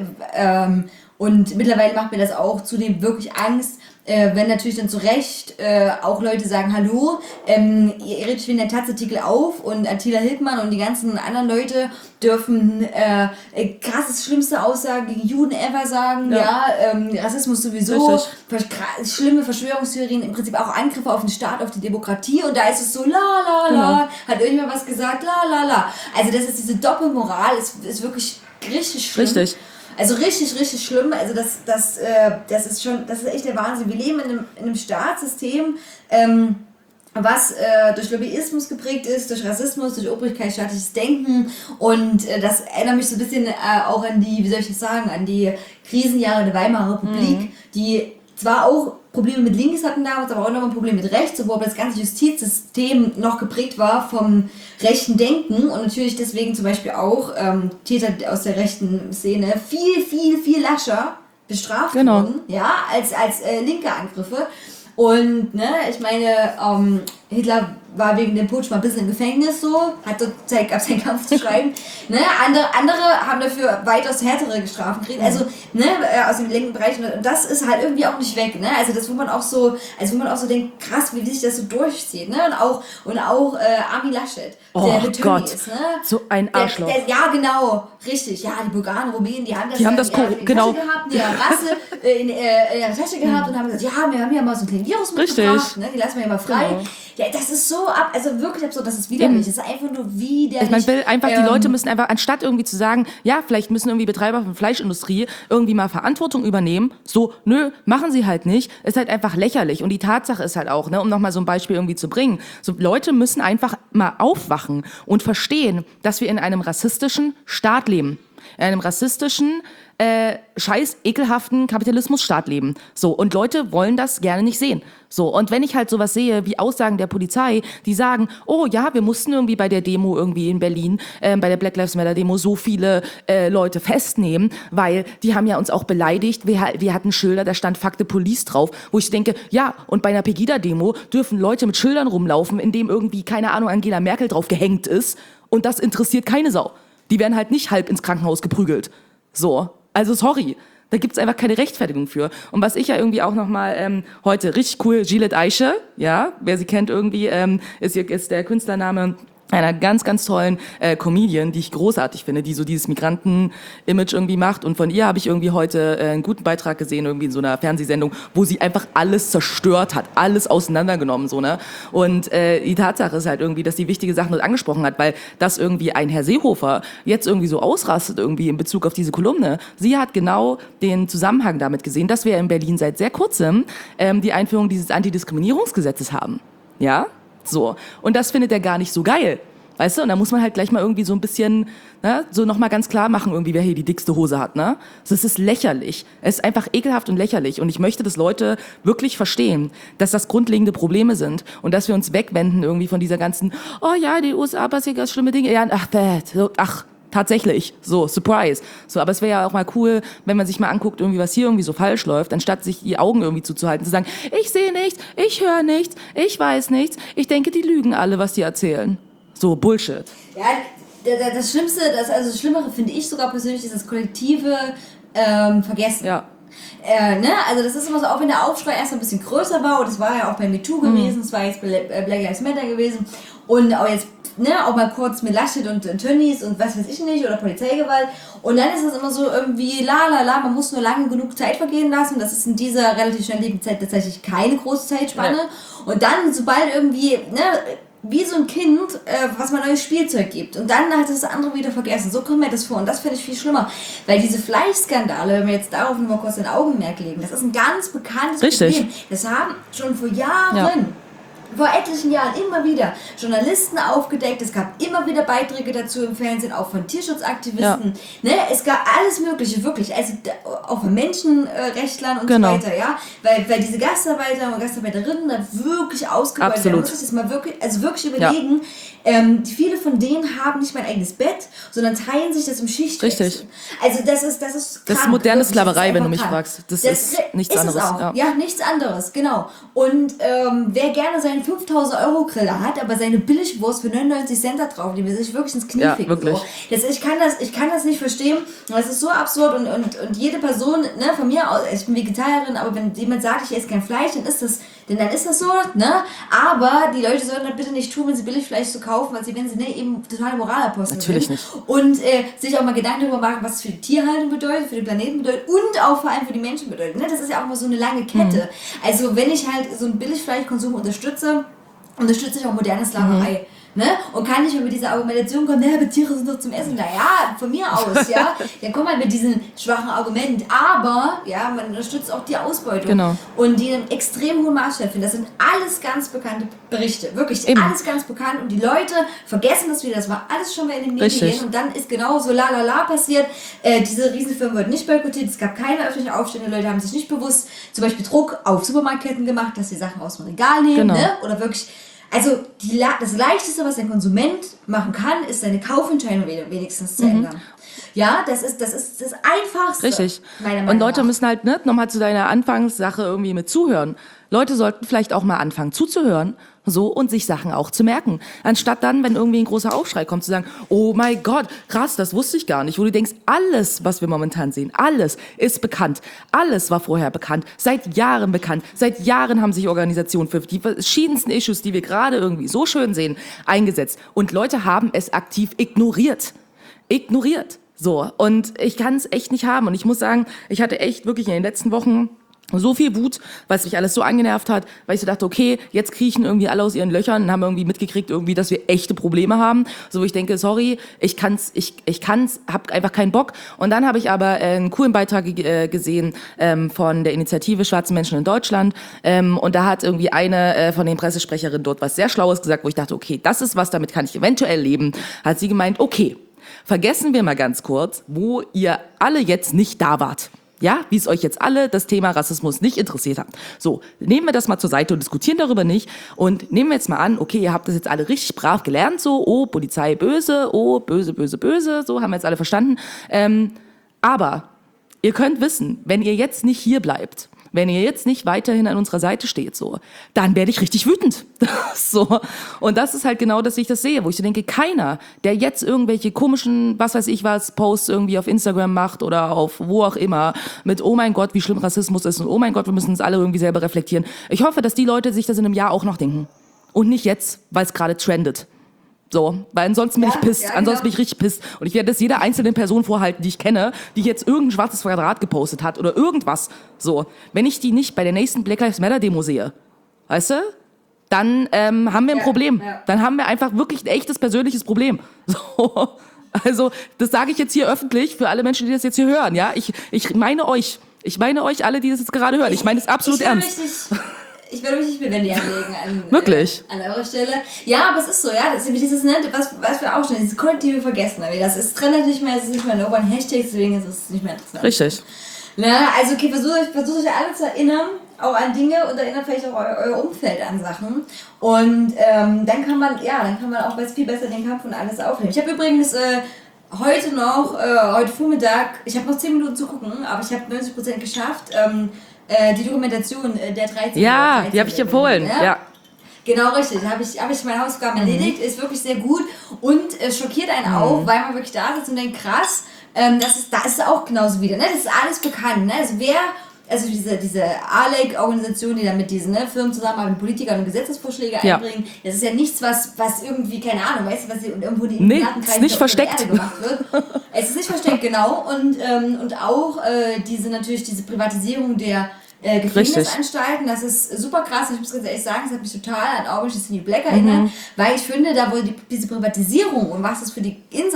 Und mittlerweile macht mir das auch zunehmend wirklich Angst, wenn natürlich dann zu Recht auch Leute sagen, hallo, ihr redet wegen der Taz-Artikel auf und Attila Hildmann und die ganzen anderen Leute dürfen krasses, schlimmste Aussagen gegen Juden ever sagen, Rassismus sowieso, schlimme Verschwörungstheorien, im Prinzip auch Angriffe auf den Staat, auf die Demokratie und da ist es so, hat irgendjemand was gesagt, Also das ist diese Doppelmoral, ist wirklich richtig schlimm. Richtig. Also richtig, richtig schlimm. Also das ist echt der Wahnsinn. Wir leben in einem Staatssystem, was durch Lobbyismus geprägt ist, durch Rassismus, durch obrigkeitsstaatliches Denken und das erinnert mich so ein bisschen auch an die, wie soll ich das sagen, an die Krisenjahre der Weimarer Republik, die zwar auch Probleme mit links hatten damals, aber auch noch ein Problem mit rechts, obwohl das ganze Justizsystem noch geprägt war vom rechten Denken und natürlich deswegen zum Beispiel auch Täter aus der rechten Szene viel lascher bestraft wurden, ja, als linke Angriffe. Und ne, ich meine, Hitler war wegen dem Putsch mal ein bisschen im Gefängnis so, hat dort Zeit gehabt, seinen Kampf zu schreiben. Ne, andere haben dafür weitaus härtere Strafen gekriegt, also ne, aus dem linken Bereich. Und das ist halt irgendwie auch nicht weg. Ne? Also das, wo man auch so denkt, krass, wie sich das so durchzieht. Ne? Und auch Armin Laschet, der mit Tönnies ist. Ne? So ein Arschloch. Ja, genau, richtig. Ja, die Bulgaren, Rumänen, die haben das in der Tasche gehabt, die haben Rasse in der Tasche gehabt und haben gesagt, ja, wir haben ja mal so ein kleines Virus mitgebracht, ne? Die lassen wir ja mal frei. Genau. Ja, das ist so also wirklich absurd, das ist widerlich. Das ist einfach nur widerlich. Man will einfach, die Leute müssen einfach, anstatt irgendwie zu sagen, ja, vielleicht müssen irgendwie Betreiber von Fleischindustrie irgendwie mal Verantwortung übernehmen, so, nö, machen sie halt nicht, ist halt einfach lächerlich. Und die Tatsache ist halt auch, ne, um nochmal so ein Beispiel irgendwie zu bringen, so Leute müssen einfach mal aufwachen und verstehen, dass wir in einem rassistischen Staat leben. In einem rassistischen, scheiß ekelhaften Kapitalismusstaat leben. So, und Leute wollen das gerne nicht sehen. So, und wenn ich halt sowas sehe, wie Aussagen der Polizei, die sagen, oh ja, wir mussten irgendwie bei der Demo irgendwie in Berlin, bei der Black Lives Matter Demo so viele Leute festnehmen, weil die haben ja uns auch beleidigt, wir hatten Schilder, da stand Fuck the Police drauf, wo ich denke, ja, und bei einer Pegida-Demo dürfen Leute mit Schildern rumlaufen, in dem irgendwie, keine Ahnung, Angela Merkel drauf gehängt ist, und das interessiert keine Sau. Die werden halt nicht halb ins Krankenhaus geprügelt. So, also sorry, da gibt's einfach keine Rechtfertigung für. Und was ich ja irgendwie auch nochmal heute richtig cool, Gillette Eiche, ja, wer sie kennt irgendwie, ist der Künstlername, einer ganz, ganz tollen Comedian, die ich großartig finde, die so dieses Migranten-Image irgendwie macht. Und von ihr habe ich irgendwie heute einen guten Beitrag gesehen, irgendwie in so einer Fernsehsendung, wo sie einfach alles zerstört hat, alles auseinandergenommen, so, ne? Und die Tatsache ist halt irgendwie, dass sie wichtige Sachen dort angesprochen hat, weil das irgendwie ein Herr Seehofer jetzt irgendwie so ausrastet irgendwie in Bezug auf diese Kolumne. Sie hat genau den Zusammenhang damit gesehen, dass wir in Berlin seit sehr kurzem die Einführung dieses Antidiskriminierungsgesetzes haben. Ja? So. Und das findet er gar nicht so geil. Weißt du? Und da muss man halt gleich mal irgendwie so ein bisschen, ne, so nochmal ganz klar machen, irgendwie, wer hier die dickste Hose hat, ne? Das ist lächerlich. Es ist einfach ekelhaft und lächerlich. Und ich möchte, dass Leute wirklich verstehen, dass das grundlegende Probleme sind und dass wir uns wegwenden irgendwie von dieser ganzen, oh ja, die USA passieren ganz schlimme Dinge. Ja, tatsächlich, so, surprise. So, aber es wäre ja auch mal cool, wenn man sich mal anguckt, irgendwie, was hier irgendwie so falsch läuft, anstatt sich die Augen irgendwie zuzuhalten, zu sagen, ich sehe nichts, ich höre nichts, ich weiß nichts, ich denke, die lügen alle, was die erzählen. So, Bullshit. Ja, das Schlimmste, das Schlimmere finde ich sogar persönlich, ist das kollektive Vergessen. Ja. Ne? Also das ist immer so, auch wenn der Aufschrei erst ein bisschen größer war, und das war ja auch bei MeToo gewesen, es war jetzt bei Black Lives Matter gewesen, und auch jetzt, ne, auch mal kurz mit Laschet und Tönnies und was weiß ich nicht, oder Polizeigewalt, und dann ist es immer so irgendwie man muss nur lange genug Zeit vergehen lassen, das ist in dieser relativ schnelllebigen Zeit tatsächlich keine große Zeitspanne, ja. Und dann, sobald irgendwie, ne, wie so ein Kind, was man neues Spielzeug gibt. Und dann hat das andere wieder vergessen. So kommt mir das vor. Und das finde ich viel schlimmer. Weil diese Fleischskandale, wenn wir jetzt darauf nur mal kurz den Augenmerk legen, das ist ein ganz bekanntes Problem. Das haben schon vor Jahren, vor etlichen Jahren immer wieder Journalisten aufgedeckt. Es gab immer wieder Beiträge dazu im Fernsehen, auch von Tierschutzaktivisten. Ne? Es gab alles Mögliche, wirklich. Also auch von Menschenrechtlern und so weiter. Ja? Weil diese Gastarbeiter und Gastarbeiterinnen da wirklich ausgebeutet werden. Man muss sich das mal wirklich überlegen. Viele von denen haben nicht mal ein eigenes Bett, sondern teilen sich das im Schichtwechsel. Richtig. Also das ist krank, das ist moderne Sklaverei, wenn du mich fragst. Das ist nichts anderes. Ja, nichts anderes, genau. Und wer gerne seinen 5.000 € Griller hat, aber seine Billigwurst für 99 Cent da drauf, die will sich wirklich ins Knie ficken. Wirklich. So. Ich kann das nicht verstehen. Das ist so absurd und jede Person, ne, von mir aus, ich bin Vegetarierin, aber wenn jemand sagt, ich esse kein Fleisch, dann ist das so, ne? Aber die Leute sollen das bitte nicht tun, wenn sie Billigfleisch zu kaufen, weil wenn sie eben totale Moralapostel Natürlich sind. Nicht. Und sich auch mal Gedanken darüber machen, was es für die Tierhaltung bedeutet, für den Planeten bedeutet und auch vor allem für die Menschen bedeutet. Ne? Das ist ja auch immer so eine lange Kette. Also wenn ich halt so einen Billigfleischkonsum unterstütze ich auch moderne Sklaverei. Ne? Und kann nicht mehr mit dieser Argumentation kommen, aber Tiere sind doch zum Essen da. Ja, von mir aus, ja. Dann kommt halt mit diesem schwachen Argument. Aber, ja, man unterstützt auch die Ausbeutung. Genau. Und die in einem extrem hohen Maß stattfinden. Das sind alles ganz bekannte Berichte. Wirklich, alles ganz bekannt. Und die Leute vergessen das wieder. Das war alles schon mal in den Medien. Richtig. Und dann ist genau so passiert. Diese Riesenfirma wird nicht boykottiert. Es gab keine öffentlichen Aufstände. Die Leute haben sich nicht bewusst zum Beispiel Druck auf Supermarktketten gemacht, dass sie Sachen aus dem Regal nehmen. Genau. Ne? Oder wirklich... Also das Leichteste, was ein Konsument machen kann, ist seine Kaufentscheidung wenigstens zu ändern. Ja, das ist das Einfachste. Richtig. Meiner Meinung Und Leute nach. müssen halt, ne, nochmal zu deiner Anfangssache irgendwie mit zuhören. Leute sollten vielleicht auch mal anfangen zuzuhören, so, und sich Sachen auch zu merken. Anstatt dann, wenn irgendwie ein großer Aufschrei kommt, zu sagen, oh mein Gott, krass, das wusste ich gar nicht. Wo du denkst, alles, was wir momentan sehen, alles ist bekannt. Alles war vorher bekannt. Seit Jahren bekannt. Seit Jahren haben sich Organisationen für die verschiedensten Issues, die wir gerade irgendwie so schön sehen, eingesetzt. Und Leute haben es aktiv ignoriert. So. Und ich kann es echt nicht haben. Und ich muss sagen, ich hatte echt wirklich in den letzten Wochen so viel Wut, was mich alles so angenervt hat, weil ich so dachte, okay, jetzt kriechen irgendwie alle aus ihren Löchern und haben irgendwie mitgekriegt, irgendwie, dass wir echte Probleme haben. So, wo ich denke, sorry, hab einfach keinen Bock. Und dann habe ich aber einen coolen Beitrag gesehen von der Initiative Schwarze Menschen in Deutschland. Und da hat irgendwie eine von den Pressesprecherinnen dort was sehr Schlaues gesagt, wo ich dachte, okay, das ist was, damit kann ich eventuell leben. Hat sie gemeint, okay, vergessen wir mal ganz kurz, wo ihr alle jetzt nicht da wart. Ja, wie es euch jetzt alle das Thema Rassismus nicht interessiert hat. So, nehmen wir das mal zur Seite und diskutieren darüber nicht. Und nehmen wir jetzt mal an, okay, ihr habt das jetzt alle richtig brav gelernt, so, oh, Polizei böse, oh, böse, böse, böse, so, haben wir jetzt alle verstanden. Aber ihr könnt wissen, wenn ihr jetzt nicht hier bleibt, wenn ihr jetzt nicht weiterhin an unserer Seite steht, so, dann werde ich richtig wütend. So. Und das ist halt genau, dass ich das sehe, wo ich so denke, keiner, der jetzt irgendwelche komischen, was weiß ich was, Posts irgendwie auf Instagram macht oder auf wo auch immer, mit oh mein Gott, wie schlimm Rassismus ist und oh mein Gott, wir müssen uns alle irgendwie selber reflektieren. Ich hoffe, dass die Leute sich das in einem Jahr auch noch denken. Und nicht jetzt, weil es gerade trendet. So, weil ansonsten bin ich pisst. Ansonsten bin ich richtig pisst. Und ich werde das jeder einzelnen Person vorhalten, die ich kenne, die jetzt irgendein schwarzes Quadrat gepostet hat oder irgendwas. So, wenn ich die nicht bei der nächsten Black Lives Matter Demo sehe, weißt du, dann haben wir ein Problem. Ja. Dann haben wir einfach wirklich ein echtes persönliches Problem. So, also das sage ich jetzt hier öffentlich für alle Menschen, die das jetzt hier hören. Ja, ich meine euch. Ich meine euch alle, die das jetzt gerade hören. Ich meine es absolut ernst. Ich würde mich nicht mit Wendy anlegen Wirklich? An eurer Stelle. Ja, aber es ist so, ja, das ist dieses, ne, was wir auch schon, dieses kollektive Vergessen. Das ist trennt nicht mehr, es ist nicht mehr ein Urban Hashtag, deswegen ist es nicht mehr interessant. Richtig. Na, also okay, versucht euch alle zu erinnern, auch an Dinge und erinnert vielleicht auch euer Umfeld an Sachen. Und dann kann man auch viel besser den Kampf und alles aufnehmen. Ich habe übrigens heute Vormittag, ich habe noch 10 Minuten zu gucken, aber ich habe 90% geschafft, die Dokumentation der 13. Ja, die habe ich empfohlen, ja. Genau, richtig. Habe ich meine Hausaufgaben erledigt. Ist wirklich sehr gut und schockiert einen auch, weil man wirklich da sitzt und denkt, krass, da ist es auch genauso wieder. Ne? Das ist alles bekannt. Ne? Also diese ALEC-Organisation, die dann mit diesen Firmen zusammenarbeiten, Politikern und Gesetzesvorschläge einbringen, das ist ja nichts, was irgendwie, keine Ahnung, weißt du, was irgendwo die ist nicht versteckt. Gemacht wird. Es ist nicht versteckt, genau. Und auch diese Privatisierung der Gefängnisanstalten, das ist super krass. Ich muss ganz ehrlich sagen, das hat mich total an Orange is the New Black erinnert, weil ich finde, da wo diese Privatisierung und was das für die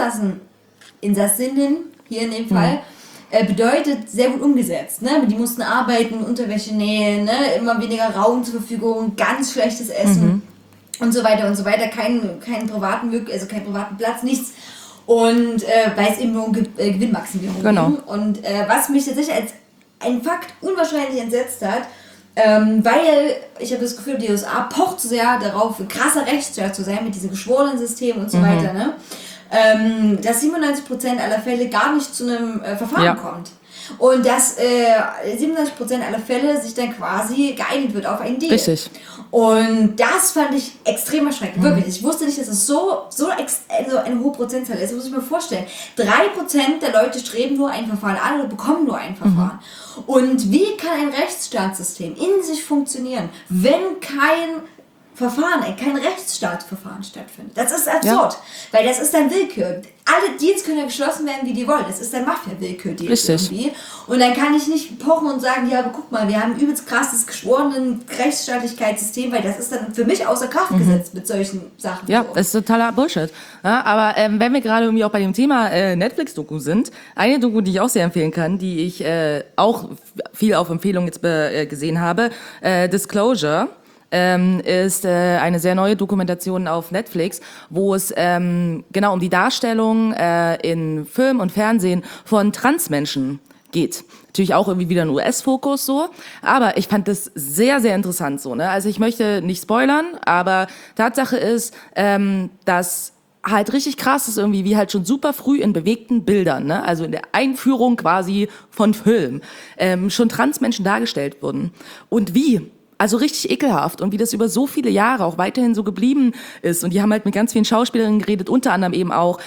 Insassinnen hier in dem Fall bedeutet, sehr gut umgesetzt. Ne? Die mussten arbeiten, Unterwäsche nähen, ne? Immer weniger Raum zur Verfügung, ganz schlechtes Essen und so weiter und so weiter. Keinen privaten Platz, nichts. Und weil es eben nur um Gewinnmaximierung ging. Und was mich tatsächlich als ein Fakt unwahrscheinlich entsetzt hat, weil ich habe das Gefühl, die USA pocht so sehr darauf, ein krasser Rechtsstaat zu sein mit diesem geschworenen System und so weiter, ne? Dass 97% aller Fälle gar nicht zu einem Verfahren kommt. Und dass 97% aller Fälle sich dann quasi geeinigt wird auf einen Deal. Richtig. Und das fand ich extrem erschreckend, wirklich. Ich wusste nicht, dass es so eine hohe Prozentzahl ist. Das muss ich mir vorstellen. 3% der Leute streben nur ein Verfahren an oder bekommen nur ein Verfahren. Und wie kann ein Rechtsstaatssystem in sich funktionieren, wenn kein Rechtsstaatsverfahren stattfindet? Das ist absurd, weil das ist dann Willkür. Alle Deals können ja geschlossen werden, wie die wollen. Das ist dann Mafia-Willkür-Deals irgendwie. Und dann kann ich nicht pochen und sagen, ja, aber guck mal, wir haben ein übelst krasses geschworenen Rechtsstaatlichkeitssystem, weil das ist dann für mich außer Kraft gesetzt mit solchen Sachen. Ja, das ist totaler Bullshit. Ja, aber wenn wir gerade irgendwie auch bei dem Thema Netflix-Doku sind, eine Doku, die ich auch sehr empfehlen kann, die ich auch viel auf Empfehlung jetzt gesehen habe, Disclosure, ist eine sehr neue Dokumentation auf Netflix, wo es genau um die Darstellung in Film und Fernsehen von Transmenschen geht. Natürlich auch irgendwie wieder ein US-Fokus so, aber ich fand das sehr, sehr interessant so. Ne? Also ich möchte nicht spoilern, aber Tatsache ist, dass halt richtig krass ist irgendwie, wie halt schon super früh in bewegten Bildern, ne? Also in der Einführung quasi von Film, schon Transmenschen dargestellt wurden. Und wie? Also richtig ekelhaft und wie das über so viele Jahre auch weiterhin so geblieben ist. Und die haben halt mit ganz vielen Schauspielerinnen geredet, unter anderem eben auch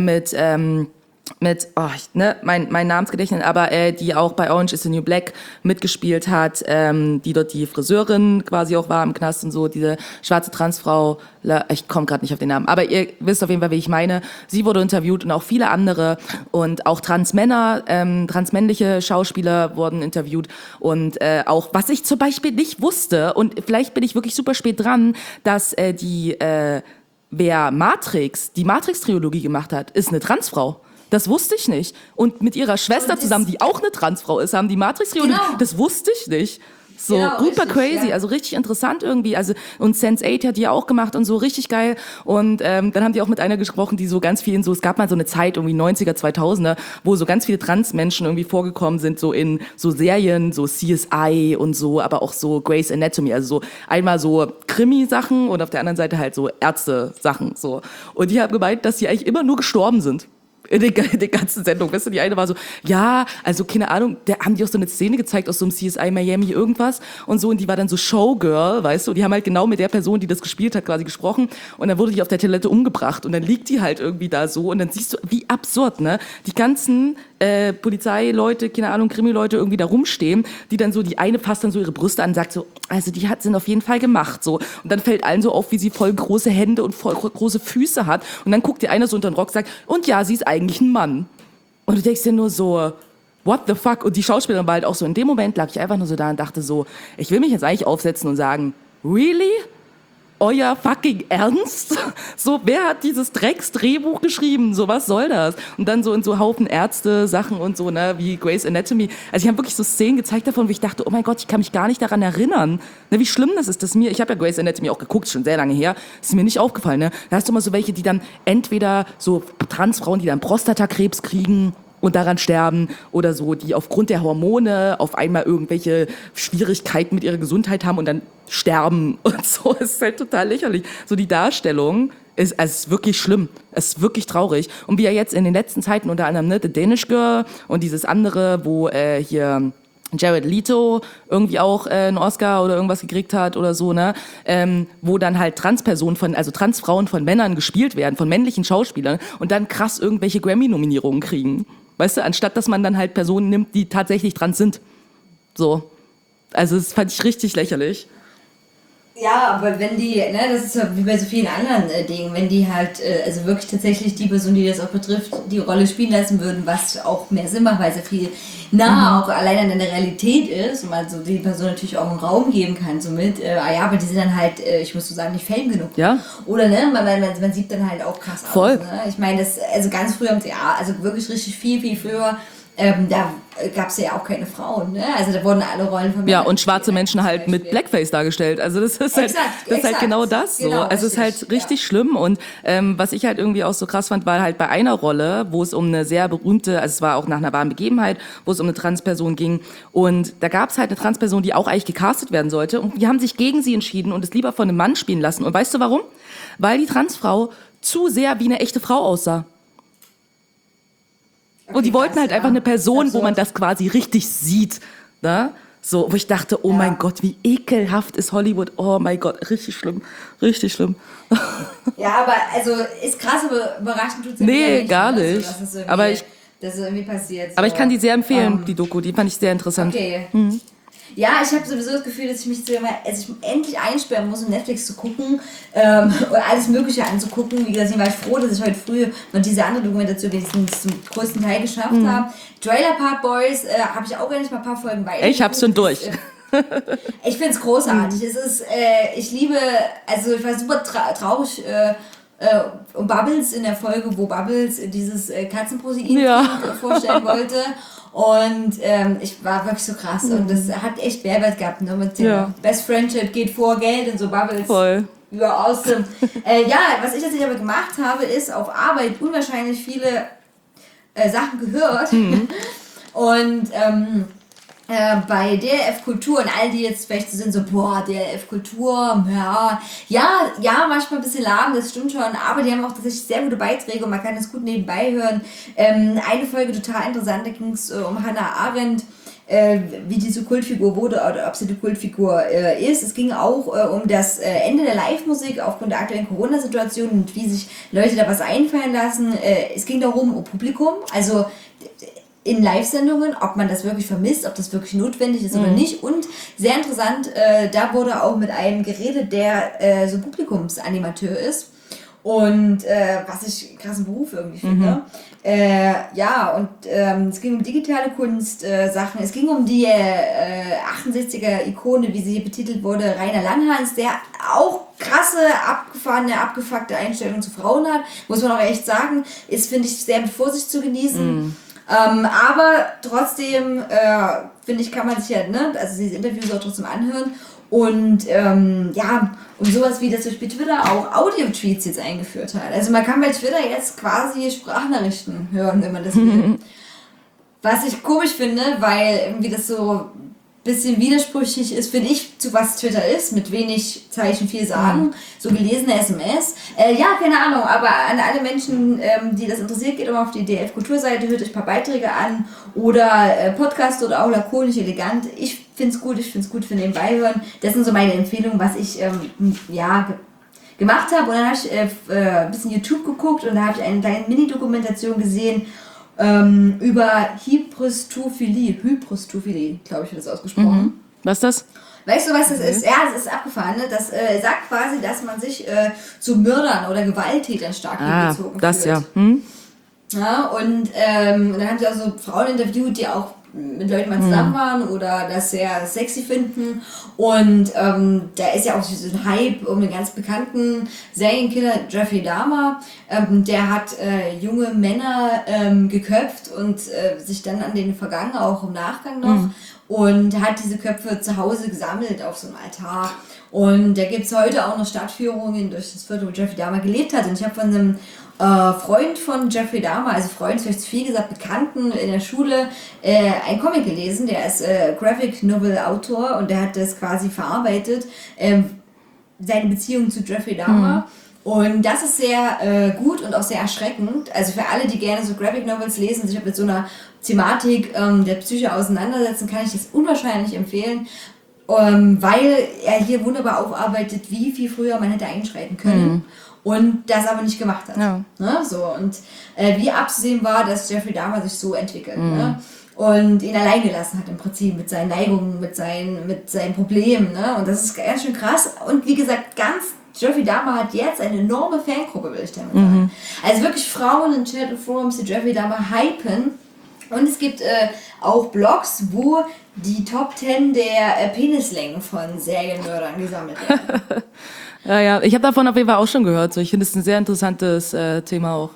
mein Namensgedächtnis, aber die auch bei Orange is the New Black mitgespielt hat, die dort die Friseurin quasi auch war im Knast und so, diese schwarze Transfrau, ich komme gerade nicht auf den Namen, aber ihr wisst auf jeden Fall, wie ich meine. Sie wurde interviewt und auch viele andere und auch Transmänner, transmännliche Schauspieler wurden interviewt und auch, was ich zum Beispiel nicht wusste und vielleicht bin ich wirklich super spät dran, dass wer die Matrix-Trilogie gemacht hat, ist eine Transfrau. Das wusste ich nicht. Und mit ihrer Schwester zusammen, die auch eine Transfrau ist, haben die Matrix-Trilogie, das wusste ich nicht. So, super richtig, crazy, also richtig interessant irgendwie. Also, und Sense8 hat die ja auch gemacht und so, richtig geil. Und dann haben die auch mit einer gesprochen, die so ganz viel es gab mal so eine Zeit, irgendwie 90er, 2000er, wo so ganz viele Transmenschen irgendwie vorgekommen sind, so in so Serien, so CSI und so, aber auch so Grey's Anatomy, also so einmal so Krimi-Sachen und auf der anderen Seite halt so Ärzte-Sachen, so. Und die haben gemeint, dass die eigentlich immer nur gestorben sind. In der ganzen Sendung, weißt du, die eine war so, ja, also keine Ahnung, da haben die auch so eine Szene gezeigt aus so einem CSI Miami irgendwas und so und die war dann so Showgirl, weißt du, die haben halt genau mit der Person, die das gespielt hat, quasi gesprochen und dann wurde die auf der Toilette umgebracht und dann liegt die halt irgendwie da so und dann siehst du, wie absurd, ne, die ganzen Polizeileute, keine Ahnung, Krimileute irgendwie da rumstehen, die dann so, die eine fasst dann so ihre Brüste an und sagt so, also die sind auf jeden Fall gemacht, so. Und dann fällt allen so auf, wie sie voll große Hände und voll große Füße hat. Und dann guckt die eine so unter den Rock und sagt, und ja, sie ist eigentlich ein Mann. Und du denkst dir nur so, what the fuck? Und die Schauspielerin war halt auch so, in dem Moment lag ich einfach nur so da und dachte so, ich will mich jetzt eigentlich aufsetzen und sagen, really? Euer fucking Ernst? So, wer hat dieses Drecksdrehbuch geschrieben? So, was soll das? Und dann so in so Haufen Ärzte-Sachen und so, ne, wie Grey's Anatomy. Also ich habe wirklich so Szenen gezeigt davon, wo ich dachte, oh mein Gott, ich kann mich gar nicht daran erinnern. Ne, wie schlimm das ist, ich habe ja Grey's Anatomy auch geguckt, schon sehr lange her, das ist mir nicht aufgefallen, ne. Da hast du immer so welche, die dann entweder so Transfrauen, die dann Prostatakrebs kriegen und daran sterben oder so, die aufgrund der Hormone auf einmal irgendwelche Schwierigkeiten mit ihrer Gesundheit haben und dann sterben und so. Es ist halt total lächerlich. So die Darstellung ist wirklich schlimm. Es ist wirklich traurig. Und wie ja jetzt in den letzten Zeiten unter anderem, ne, The Danish Girl und dieses andere, wo hier Jared Leto irgendwie auch einen Oscar oder irgendwas gekriegt hat oder so, ne, wo dann halt Transfrauen von Männern gespielt werden, von männlichen Schauspielern und dann krass irgendwelche Grammy-Nominierungen kriegen. Weißt du, anstatt dass man dann halt Personen nimmt, die tatsächlich trans sind. So. Also das fand ich richtig lächerlich. Ja, aber wenn die, ne, das ist ja wie bei so vielen anderen Dingen, wenn die halt, also wirklich tatsächlich die Person, die das auch betrifft, die Rolle spielen lassen würden, was auch mehr Sinn macht, weil es ja viel nah auch allein an der Realität ist und man so die Person natürlich auch einen Raum geben kann, somit, ja, aber die sind dann halt, ich muss so sagen, nicht fame genug. Ja. Oder, ne, man sieht dann halt auch krass Voll. aus, ne? Ich meine, das, also ganz früher im Theater, also wirklich richtig viel früher, da gab es ja auch keine Frauen, ne? Also da wurden alle Rollen von Männern. Ja, und schwarze Menschen halt mit Blackface dargestellt. Also das ist halt, das ist halt genau das so. Genau, Also es ist halt richtig schlimm. Und was ich halt irgendwie auch so krass fand, war halt bei einer Rolle, wo es um eine sehr berühmte, also es war auch nach einer wahren Begebenheit, wo es um eine Transperson ging. Und da gab es halt eine Transperson, die auch eigentlich gecastet werden sollte. Und die haben sich gegen sie entschieden und es lieber von einem Mann spielen lassen. Und weißt du warum? Weil die Transfrau zu sehr wie eine echte Frau aussah. Und die wollten halt einfach eine Person, wo man das quasi richtig sieht, ne? So, wo ich dachte, oh mein Gott, wie ekelhaft ist Hollywood. Oh mein Gott, richtig schlimm, richtig schlimm. Ja, aber also ist krass, aber überraschend tut's ja Nee, nicht, gar ne? nicht. Also, Aber ich- das ist irgendwie passiert. So. Aber ich kann die sehr empfehlen, die Doku, die fand ich sehr interessant. Okay. Ja, ich habe sowieso das Gefühl, dass ich mich endlich einsperren muss, um Netflix zu gucken und alles Mögliche anzugucken. Wie gesagt, ich war froh, dass ich heute früh noch diese andere Dokumentation wenigstens zum größten Teil geschafft habe. Trailer Park Boys habe ich auch endlich mal ein paar Folgen weiter. Ich hab's schon durch. Ich finde es großartig. Es ist, ich liebe, also ich war super traurig um Bubbles in der Folge, wo Bubbles dieses Katzenprotein vorstellen wollte. Und ich war wirklich so krass und das hat echt Mehrwert gehabt, ne? Mit dem Best Friendship geht vor Geld und so Bubbles. Voll. Ja, awesome. Ja, was ich tatsächlich aber gemacht habe, ist auf Arbeit unwahrscheinlich viele Sachen gehört. Und bei DLF Kultur und all die jetzt vielleicht so sind, so, boah, DLF Kultur, ja, manchmal ein bisschen lahm, das stimmt schon, aber die haben auch tatsächlich sehr gute Beiträge und man kann das gut nebenbei hören. Eine Folge total interessant, da ging es um Hannah Arendt, wie diese Kultfigur wurde oder ob sie die Kultfigur ist. Es ging auch um das Ende der Live-Musik aufgrund der aktuellen Corona-Situation und wie sich Leute da was einfallen lassen. Es ging darum, um Publikum, also in Live-Sendungen, ob man das wirklich vermisst, ob das wirklich notwendig ist oder nicht. Und sehr interessant, da wurde auch mit einem geredet, der so Publikumsanimateur ist. Und was ich einen krassen Beruf irgendwie finde. Es ging um digitale Kunst, Sachen. Es ging um die 68er-Ikone, wie sie hier betitelt wurde, Rainer Langhans, der auch krasse, abgefuckte Einstellungen zu Frauen hat. Muss man auch echt sagen. Ist, finde ich, sehr mit Vorsicht zu genießen. Aber trotzdem, finde ich, kann man sich ja, ne, also diese Interviews auch trotzdem anhören. Und und sowas wie das zum Beispiel Twitter auch Audio-Tweets jetzt eingeführt hat. Also man kann bei Twitter jetzt quasi Sprachnachrichten hören, wenn man das will. Was ich komisch finde, weil irgendwie das so ein bisschen widersprüchlich ist, finde ich, zu was Twitter ist, mit wenig Zeichen viel sagen, so gelesene SMS. Keine Ahnung, aber an alle Menschen, die das interessiert, geht immer auf die DLF Kulturseite, hört euch ein paar Beiträge an oder Podcast oder auch lakonisch elegant. Ich finde es gut für nebenbei hören. Das sind so meine Empfehlungen, was ich gemacht habe. Und dann habe ich ein bisschen YouTube geguckt und da habe ich eine kleine Mini-Dokumentation gesehen. über Hybristophilie, glaube ich, wird das ausgesprochen. Was ist das? Weißt du, was das ist? Ja, es ist abgefahren. Ne? Das sagt quasi, dass man sich zu Mördern oder Gewalttätern stark hingezogen das fühlt. ja. Hm? Ja, und dann haben sie auch so Frauen interviewt, die auch mit Leuten mal zusammen waren oder das sehr sexy finden. Und da ist ja auch so ein Hype um den ganz bekannten Serienkiller Jeffrey Dahmer. Der hat junge Männer geköpft und sich dann an denen vergangen, auch im Nachgang noch. Und hat diese Köpfe zu Hause gesammelt auf so einem Altar. Und da gibt es heute auch noch Stadtführungen durch das Viertel, wo Jeffrey Dahmer gelebt hat. Und ich habe von einem Freund von Jeffrey Dahmer, also Freund, vielleicht zu viel gesagt, Bekannten in der Schule, ein Comic gelesen. Der ist Graphic Novel Autor und der hat das quasi verarbeitet, seine Beziehung zu Jeffrey Dahmer. Und das ist sehr gut und auch sehr erschreckend. Also für alle, die gerne so Graphic Novels lesen, sich mit so einer Thematik der Psyche auseinandersetzen, kann ich das unwahrscheinlich empfehlen, weil er hier wunderbar aufarbeitet, wie viel früher man hätte einschreiten können und das aber nicht gemacht hat. Ja. Ne? So, und wie abzusehen war, dass Jeffrey Dahmer sich so entwickelt. Ne? Und ihn allein gelassen hat im Prinzip mit seinen Neigungen, mit seinen Problemen. Ne? Und das ist ganz schön krass. Und wie gesagt, Jeffrey Dahmer hat jetzt eine enorme Fangruppe, will ich damit sagen. Also wirklich Frauen in Chat-Forums, die Jeffrey Dahmer hypen. Und es gibt auch Blogs, wo die Top 10 der Penislängen von Serienmördern gesammelt werden. Ja, ich habe davon auf jeden Fall auch schon gehört. So, ich finde es ein sehr interessantes Thema auch.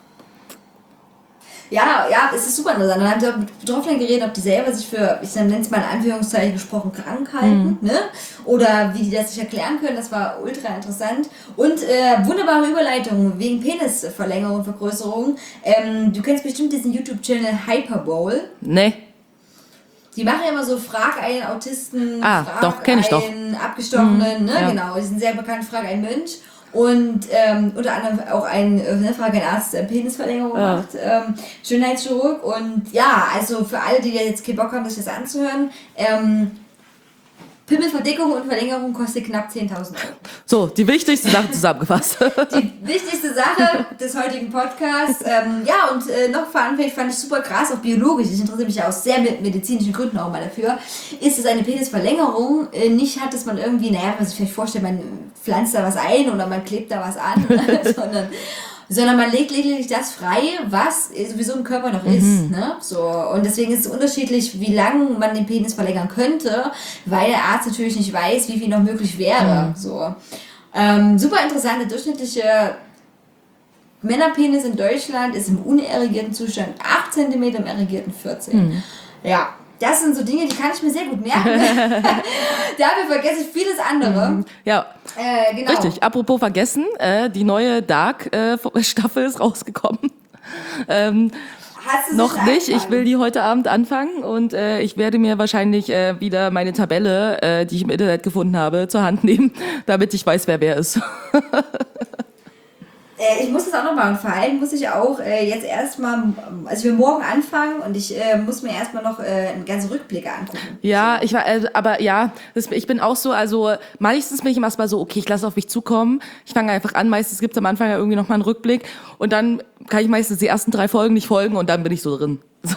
Ja, es ist super interessant. Dann haben sie auch mit Betroffenen geredet, ob die selber sich für, ich nenne es mal in Anführungszeichen gesprochen, krank halten, ne? Oder wie die das sich erklären können. Das war ultra interessant. Und wunderbare Überleitung wegen Penisverlängerung und Vergrößerung. Du kennst bestimmt diesen YouTube-Channel Hyperbowl. Nee. Die machen ja immer so Frag einen Autisten, doch, kenn ich doch. einen Abgestochenen, ne? Ja. Genau, die sind sehr bekannt, Frag einen Mönch. Und unter anderem auch Frage ein Arzt, Penisverlängerung macht, Schönheitschirurg. Und ja, also für alle, die jetzt keinen Bock haben, sich das anzuhören, Pimmelverdickung und Verlängerung kostet knapp 10.000 Euro. So, die wichtigste Sache zusammengefasst. Die wichtigste Sache des heutigen Podcasts. Noch fand ich super krass, auch biologisch, ich interessiere mich ja aus sehr medizinischen Gründen auch mal dafür, ist es eine Penisverlängerung nicht hat, dass man irgendwie, man sich vielleicht vorstellt, man pflanzt da was ein oder man klebt da was an, sondern man legt lediglich das frei, was sowieso im Körper noch ist. Ne? So. Und deswegen ist es unterschiedlich, wie lange man den Penis verlängern könnte, weil der Arzt natürlich nicht weiß, wie viel noch möglich wäre. So. Super interessante, durchschnittliche Männerpenis in Deutschland ist im unerregierten Zustand 8 cm, im erregierten 14. Ja. Das sind so Dinge, die kann ich mir sehr gut merken. Dafür vergesse ich vieles andere. Ja, genau. Richtig. Apropos vergessen, die neue Dark-Staffel ist rausgekommen. Hast du noch nicht, ich will die heute Abend anfangen und ich werde mir wahrscheinlich wieder meine Tabelle, die ich im Internet gefunden habe, zur Hand nehmen, damit ich weiß, wer ist. Ich muss das auch noch machen. Vor allem muss ich auch jetzt erstmal, also ich will morgen anfangen und ich muss mir erstmal noch einen ganzen Rückblick angucken. Ja, ich bin auch so, also meistens bin ich erstmal so, okay, ich lasse auf mich zukommen. Ich fange einfach an, meistens gibt es am Anfang ja irgendwie noch mal einen Rückblick und dann kann ich meistens die ersten 3 Folgen nicht folgen und dann bin ich so drin. So.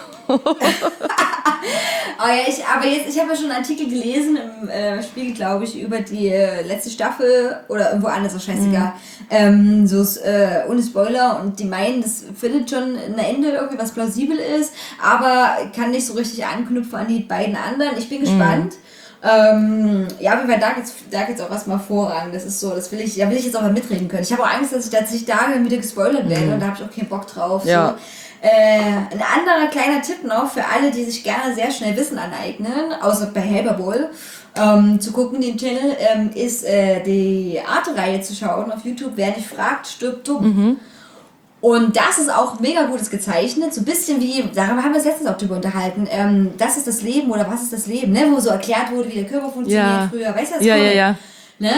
Ich habe ja schon einen Artikel gelesen im Spiegel, glaube ich, über die letzte Staffel oder irgendwo anders, ist scheißegal. Ohne Spoiler und die meinen, das findet schon ein Ende irgendwie, was plausibel ist, aber kann nicht so richtig anknüpfen an die beiden anderen. Ich bin gespannt. Auf jeden Fall da geht's auch erstmal Vorrang. Das ist so, da will ich jetzt auch mal mitreden können. Ich habe auch Angst, dass ich da wieder gespoilert werde und da habe ich auch keinen Bock drauf. Ja. So. Ein anderer kleiner Tipp noch für alle, die sich gerne sehr schnell Wissen aneignen, außer bei Hyperbowl, zu gucken, den Channel, ist die Arte-Reihe zu schauen auf YouTube. Wer nicht fragt, stirbt dumm. Und das ist auch mega gutes gezeichnet, so ein bisschen wie, darüber haben wir uns letztens auch drüber unterhalten, das ist das Leben oder was ist das Leben, ne? Wo so erklärt wurde, wie der Körper funktioniert früher, weißt du das? Ja. Ne?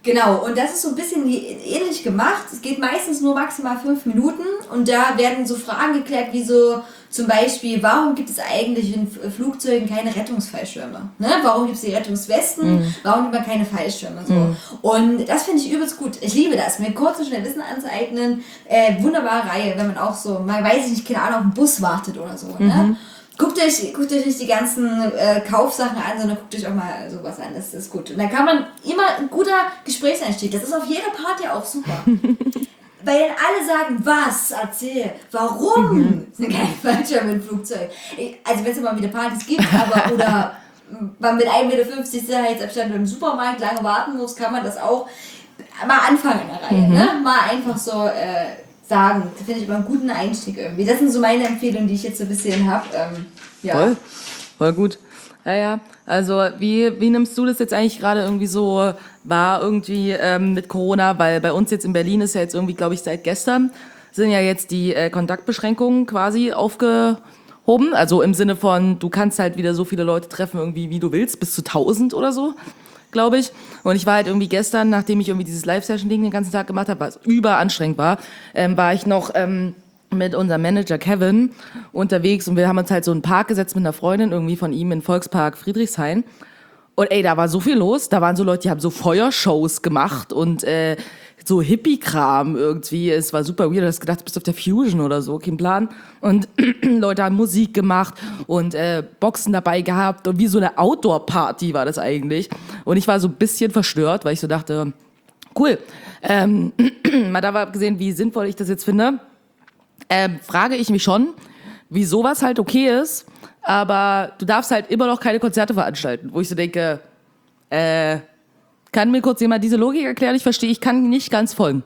Genau, und das ist so ein bisschen ähnlich gemacht. Es geht meistens nur maximal 5 Minuten und da werden so Fragen geklärt, wie so zum Beispiel, warum gibt es eigentlich in Flugzeugen keine Rettungsfallschirme? Ne? Warum gibt es die Rettungswesten? Warum gibt man keine Fallschirme? So. Und das finde ich übelst gut. Ich liebe das, mir kurz und schnell Wissen anzueignen. Wunderbare Reihe, wenn man auch so, mal weiß ich nicht, keine Ahnung, auf den Bus wartet oder so. Ne? Guckt euch nicht die ganzen Kaufsachen an, sondern guckt euch auch mal sowas an. Das ist gut. Und dann kann man immer ein guter Gesprächseinstieg. Das ist auf jeder Party auch super. Weil dann alle sagen, was, erzähl, warum sind keine Fallschirme im Flugzeug? Also wenn es immer wieder Partys gibt, aber oder man mit 1,50 Meter Sicherheitsabstand im Supermarkt lange warten muss, kann man das auch mal anfangen in der Reihe. Ne? Mal einfach so sagen. Das finde ich immer einen guten Einstieg irgendwie. Das sind so meine Empfehlungen, die ich jetzt so ein bisschen habe. Ja. Voll gut. Ja. Also wie nimmst du das jetzt eigentlich gerade irgendwie so wahr irgendwie mit Corona? Weil bei uns jetzt in Berlin ist ja jetzt irgendwie, glaube ich, seit gestern sind ja jetzt die Kontaktbeschränkungen quasi aufgehoben. Also im Sinne von, du kannst halt wieder so viele Leute treffen irgendwie, wie du willst, bis zu 1000 oder so, glaube ich. Und ich war halt irgendwie gestern, nachdem ich irgendwie dieses Live-Session-Ding den ganzen Tag gemacht habe, was überanstrengend war, war ich noch mit unserem Manager Kevin unterwegs und wir haben uns halt so in einen Park gesetzt mit einer Freundin irgendwie von ihm in Volkspark Friedrichshain. Und ey, da war so viel los. Da waren so Leute, die haben so Feuershows gemacht und so Hippie-Kram irgendwie. Es war super weird. Du hast gedacht, du bist auf der Fusion oder so, kein Plan. Und Leute haben Musik gemacht und Boxen dabei gehabt. Und wie so eine Outdoor-Party war das eigentlich. Und ich war so ein bisschen verstört, weil ich so dachte, cool. Mal davon abgesehen, wie sinnvoll ich das jetzt finde, frage ich mich schon, wie sowas halt okay ist, aber du darfst halt immer noch keine Konzerte veranstalten, wo ich so denke, kann mir kurz jemand diese Logik erklären? Ich verstehe, ich kann nicht ganz folgen.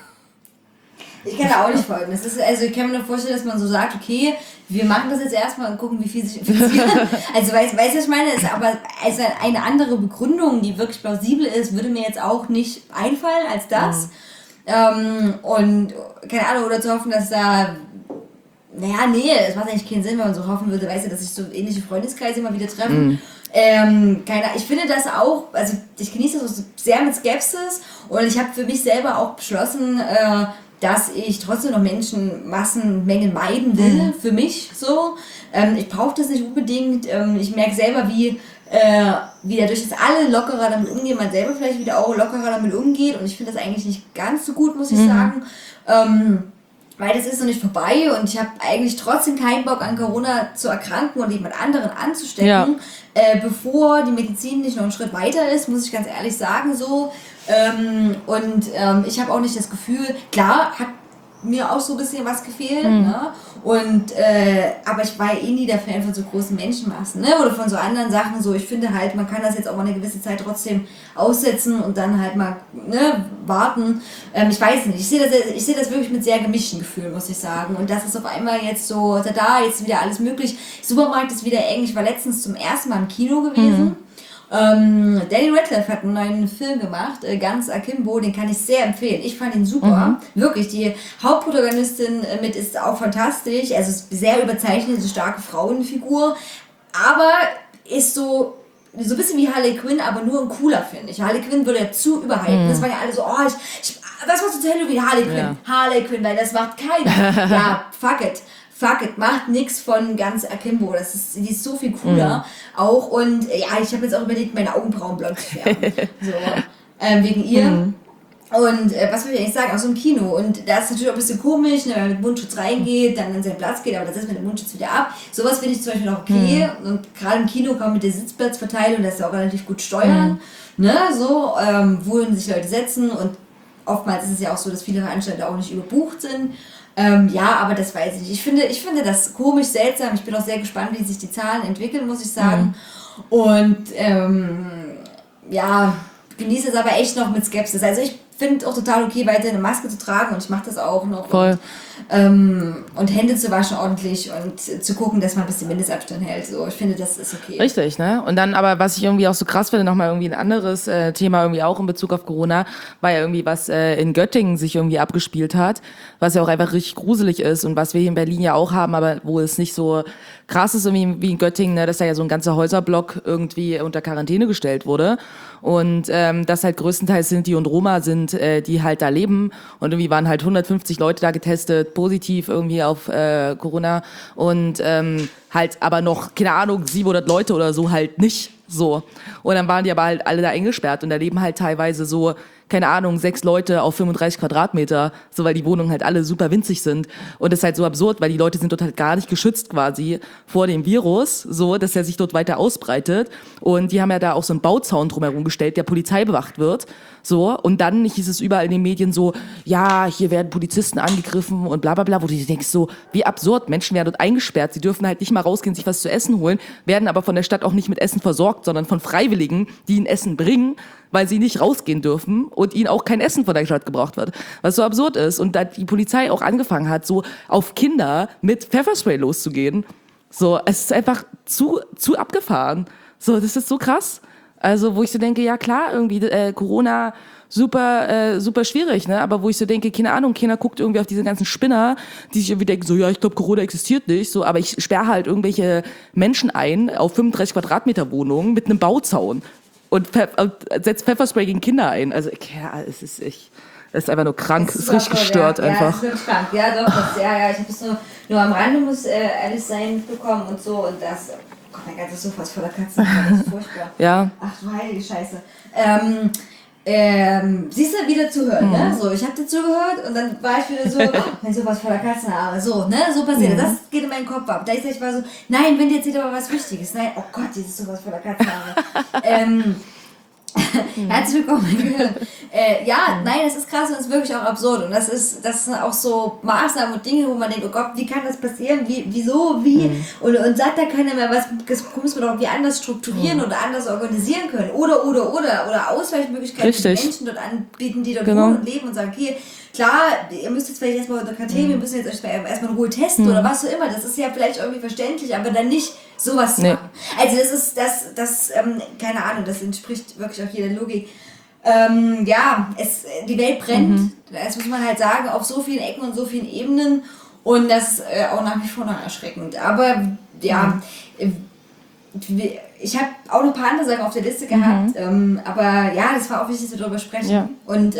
Ich kann da auch nicht folgen. Das ist, also ich kann mir nur vorstellen, dass man so sagt, okay, wir machen das jetzt erstmal und gucken, wie viel sich infizieren. Also weißt du, was ich meine? Ist aber also eine andere Begründung, die wirklich plausibel ist, würde mir jetzt auch nicht einfallen als das. Und keine Ahnung, oder zu hoffen, dass da, naja, nee, es macht eigentlich keinen Sinn, wenn man so hoffen würde, weißt du, dass sich so ähnliche Freundeskreise immer wieder treffen. Ich finde das auch, also ich genieße das sehr mit Skepsis und ich habe für mich selber auch beschlossen, dass ich trotzdem noch Mengen meiden will, für mich so. Ich brauche das nicht unbedingt. Ich merke selber, wie dadurch, dass alle lockerer damit umgehen, man selber vielleicht wieder auch lockerer damit umgeht. Und ich finde das eigentlich nicht ganz so gut, muss ich sagen. Weil das ist noch nicht vorbei und ich habe eigentlich trotzdem keinen Bock an Corona zu erkranken und jemand anderen anzustecken, bevor die Medizin nicht noch einen Schritt weiter ist, muss ich ganz ehrlich sagen so. Ich habe auch nicht das Gefühl, klar hat mir auch so ein bisschen was gefehlt, ne? Aber ich war nie der Fan von so großen Menschenmassen, ne? Oder von so anderen Sachen, so ich finde halt, man kann das jetzt auch mal eine gewisse Zeit trotzdem aussetzen und dann halt mal warten. Ich weiß nicht, ich sehe das wirklich mit sehr gemischten Gefühlen, muss ich sagen. Und das ist auf einmal jetzt so, jetzt ist wieder alles möglich. Supermarkt ist wieder eng, ich war letztens zum ersten Mal im Kino gewesen. Danny Radcliffe hat einen neuen Film gemacht, Ganz Akimbo, den kann ich sehr empfehlen. Ich fand ihn super, wirklich. Die Hauptprotagonistin mit ist auch fantastisch, also ist sehr überzeichnete, starke Frauenfigur, aber ist so ein bisschen wie Harley Quinn, aber nur ein cooler, finde ich. Harley Quinn würde ja zu überhypen. Das waren ja alle so, was machst du zu Halloween? Harley Quinn. Ja. Harley Quinn, weil das macht keiner. Ja, fuck it, macht nix von Ganz Akimbo. Die ist so viel cooler auch. Und ich habe jetzt auch überlegt, meine Augenbrauen blond zu färben. So, wegen ihr. Und was will ich eigentlich sagen, aus so einem Kino. Und da ist natürlich auch ein bisschen komisch, wenn man mit Mundschutz reingeht, dann an seinen Platz geht, aber das setzt man den Mundschutz wieder ab. Sowas finde ich zum Beispiel auch okay. Und gerade im Kino kann man mit der Sitzplatzverteilung das auch relativ gut steuern. Ne, so, wohin sich Leute setzen. Und oftmals ist es ja auch so, dass viele Veranstalter auch nicht überbucht sind. Aber das weiß ich nicht. Ich finde das komisch, seltsam. Ich bin auch sehr gespannt, wie sich die Zahlen entwickeln, muss ich sagen. Und genieße es aber echt noch mit Skepsis. Also ich finde auch total okay, weiter eine Maske zu tragen und ich mache das auch noch. Voll. Und Hände zu waschen ordentlich und zu gucken, dass man ein bisschen Mindestabstand hält. So, ich finde, das ist okay. Richtig, ne? Und dann aber, was ich irgendwie auch so krass finde, nochmal irgendwie ein anderes Thema irgendwie auch in Bezug auf Corona, war ja irgendwie, was in Göttingen sich irgendwie abgespielt hat, was ja auch einfach richtig gruselig ist und was wir hier in Berlin ja auch haben, aber wo es nicht so krass ist irgendwie wie in Göttingen, ne, dass da ja so ein ganzer Häuserblock irgendwie unter Quarantäne gestellt wurde und das halt größtenteils Sinti und Roma sind, die halt da leben und irgendwie waren halt 150 Leute da getestet, positiv irgendwie auf Corona und halt aber noch, keine Ahnung, 700 Leute oder so halt nicht so. Und dann waren die aber halt alle da eingesperrt und da leben halt teilweise so, keine Ahnung, 6 Leute auf 35 Quadratmeter, so weil die Wohnungen halt alle super winzig sind. Und das ist halt so absurd, weil die Leute sind dort halt gar nicht geschützt quasi vor dem Virus, so, dass er sich dort weiter ausbreitet. Und die haben ja da auch so einen Bauzaun drumherum gestellt, der Polizei bewacht wird. So, und dann hieß es überall in den Medien so, ja, hier werden Polizisten angegriffen und bla bla bla, wo du dir denkst so, wie absurd, Menschen werden dort eingesperrt, sie dürfen halt nicht mal rausgehen, sich was zu essen holen, werden aber von der Stadt auch nicht mit Essen versorgt, sondern von Freiwilligen, die ihnen Essen bringen, weil sie nicht rausgehen dürfen und ihnen auch kein Essen von der Stadt gebraucht wird. Was so absurd ist. Und da die Polizei auch angefangen hat, so auf Kinder mit Pfefferspray loszugehen, so, es ist einfach zu abgefahren. So, das ist so krass. Also, wo ich so denke, ja klar, irgendwie Corona super schwierig, ne? Aber wo ich so denke, keine Ahnung, keiner guckt irgendwie auf diese ganzen Spinner, die sich irgendwie denken, so, ja, ich glaube, Corona existiert nicht, so, aber ich sperre halt irgendwelche Menschen ein auf 35 Quadratmeter Wohnungen mit einem Bauzaun und setzt Pfefferspray gegen Kinder ein. Also, ja, es ist einfach nur krank, es ist richtig gestört einfach. Ja, es ist wirklich krank. Ja, doch, ich habe es nur am Rande, muss ehrlich sein, mitbekommen und so und das. Oh mein Gott, das Sofa ist voller Katzen, das ist furchtbar. Ja. Ach du heilige Scheiße. Siehst du, wieder zuhören, ne? So, ich habe dir zugehört und dann war ich wieder so, oh, mein Sofa ist voller Katzenhaare. So, ne? So passiert das. Das geht in meinen Kopf ab. Gleichzeitig war so, nein, wenn jetzt wieder was Wichtiges. Nein, oh Gott, dieses Sofa ist voller Katzenhaare. Herzlich willkommen, mein Gehirn. Nein, das ist krass und das ist wirklich auch absurd. Und das sind auch so Maßnahmen und Dinge, wo man denkt, oh Gott, wie kann das passieren? Wieso? Und sagt da keiner mehr, was muss man doch irgendwie anders strukturieren oder anders organisieren können. Oder Ausweichmöglichkeiten für Menschen dort anbieten, die dort wohnen und leben und sagen, okay, klar, ihr müsst jetzt vielleicht erstmal unter Quarantäne, wir müssen jetzt euch erstmal in Ruhe testen oder was auch immer. Das ist ja vielleicht irgendwie verständlich, aber dann nicht sowas zu machen. Also das keine Ahnung, das entspricht wirklich auch jeder Logik. Die Welt brennt, das muss man halt sagen, auf so vielen Ecken und so vielen Ebenen und das ist auch nach wie vor noch erschreckend. Aber ja, ich habe auch noch ein paar andere Sachen auf der Liste gehabt, aber ja, das war auch wichtig, dass wir darüber sprechen. Ja. Und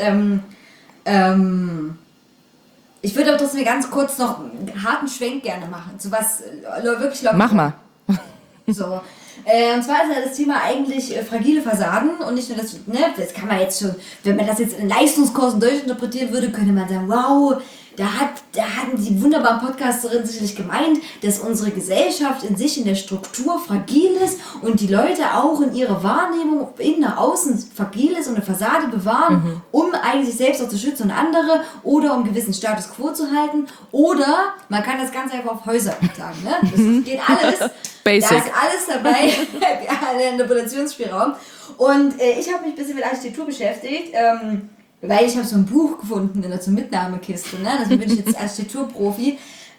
ich würde aber trotzdem ganz kurz noch einen harten Schwenk gerne machen, zu was wirklich locker. Mach mal. So. Und zwar ist ja das Thema eigentlich fragile Fassaden und nicht nur das, ne, das kann man jetzt schon, wenn man das jetzt in Leistungskursen durchinterpretieren würde, könnte man sagen, wow, da hatten die wunderbaren Podcasterinnen sicherlich gemeint, dass unsere Gesellschaft in sich in der Struktur fragil ist und die Leute auch in ihrer Wahrnehmung innen nach außen fragil ist und eine Fassade bewahren, um eigentlich sich selbst auch zu schützen und andere oder um einen gewissen Status quo zu halten oder man kann das ganz einfach auf Häuser sagen, ne? Das geht alles. Basic. Da ist alles dabei, der Interpretationsspielraum. Und ich habe mich ein bisschen mit Architektur beschäftigt, weil ich habe so ein Buch gefunden in der zur Mitnahmekiste, ne? Deswegen bin ich jetzt Architekturprofi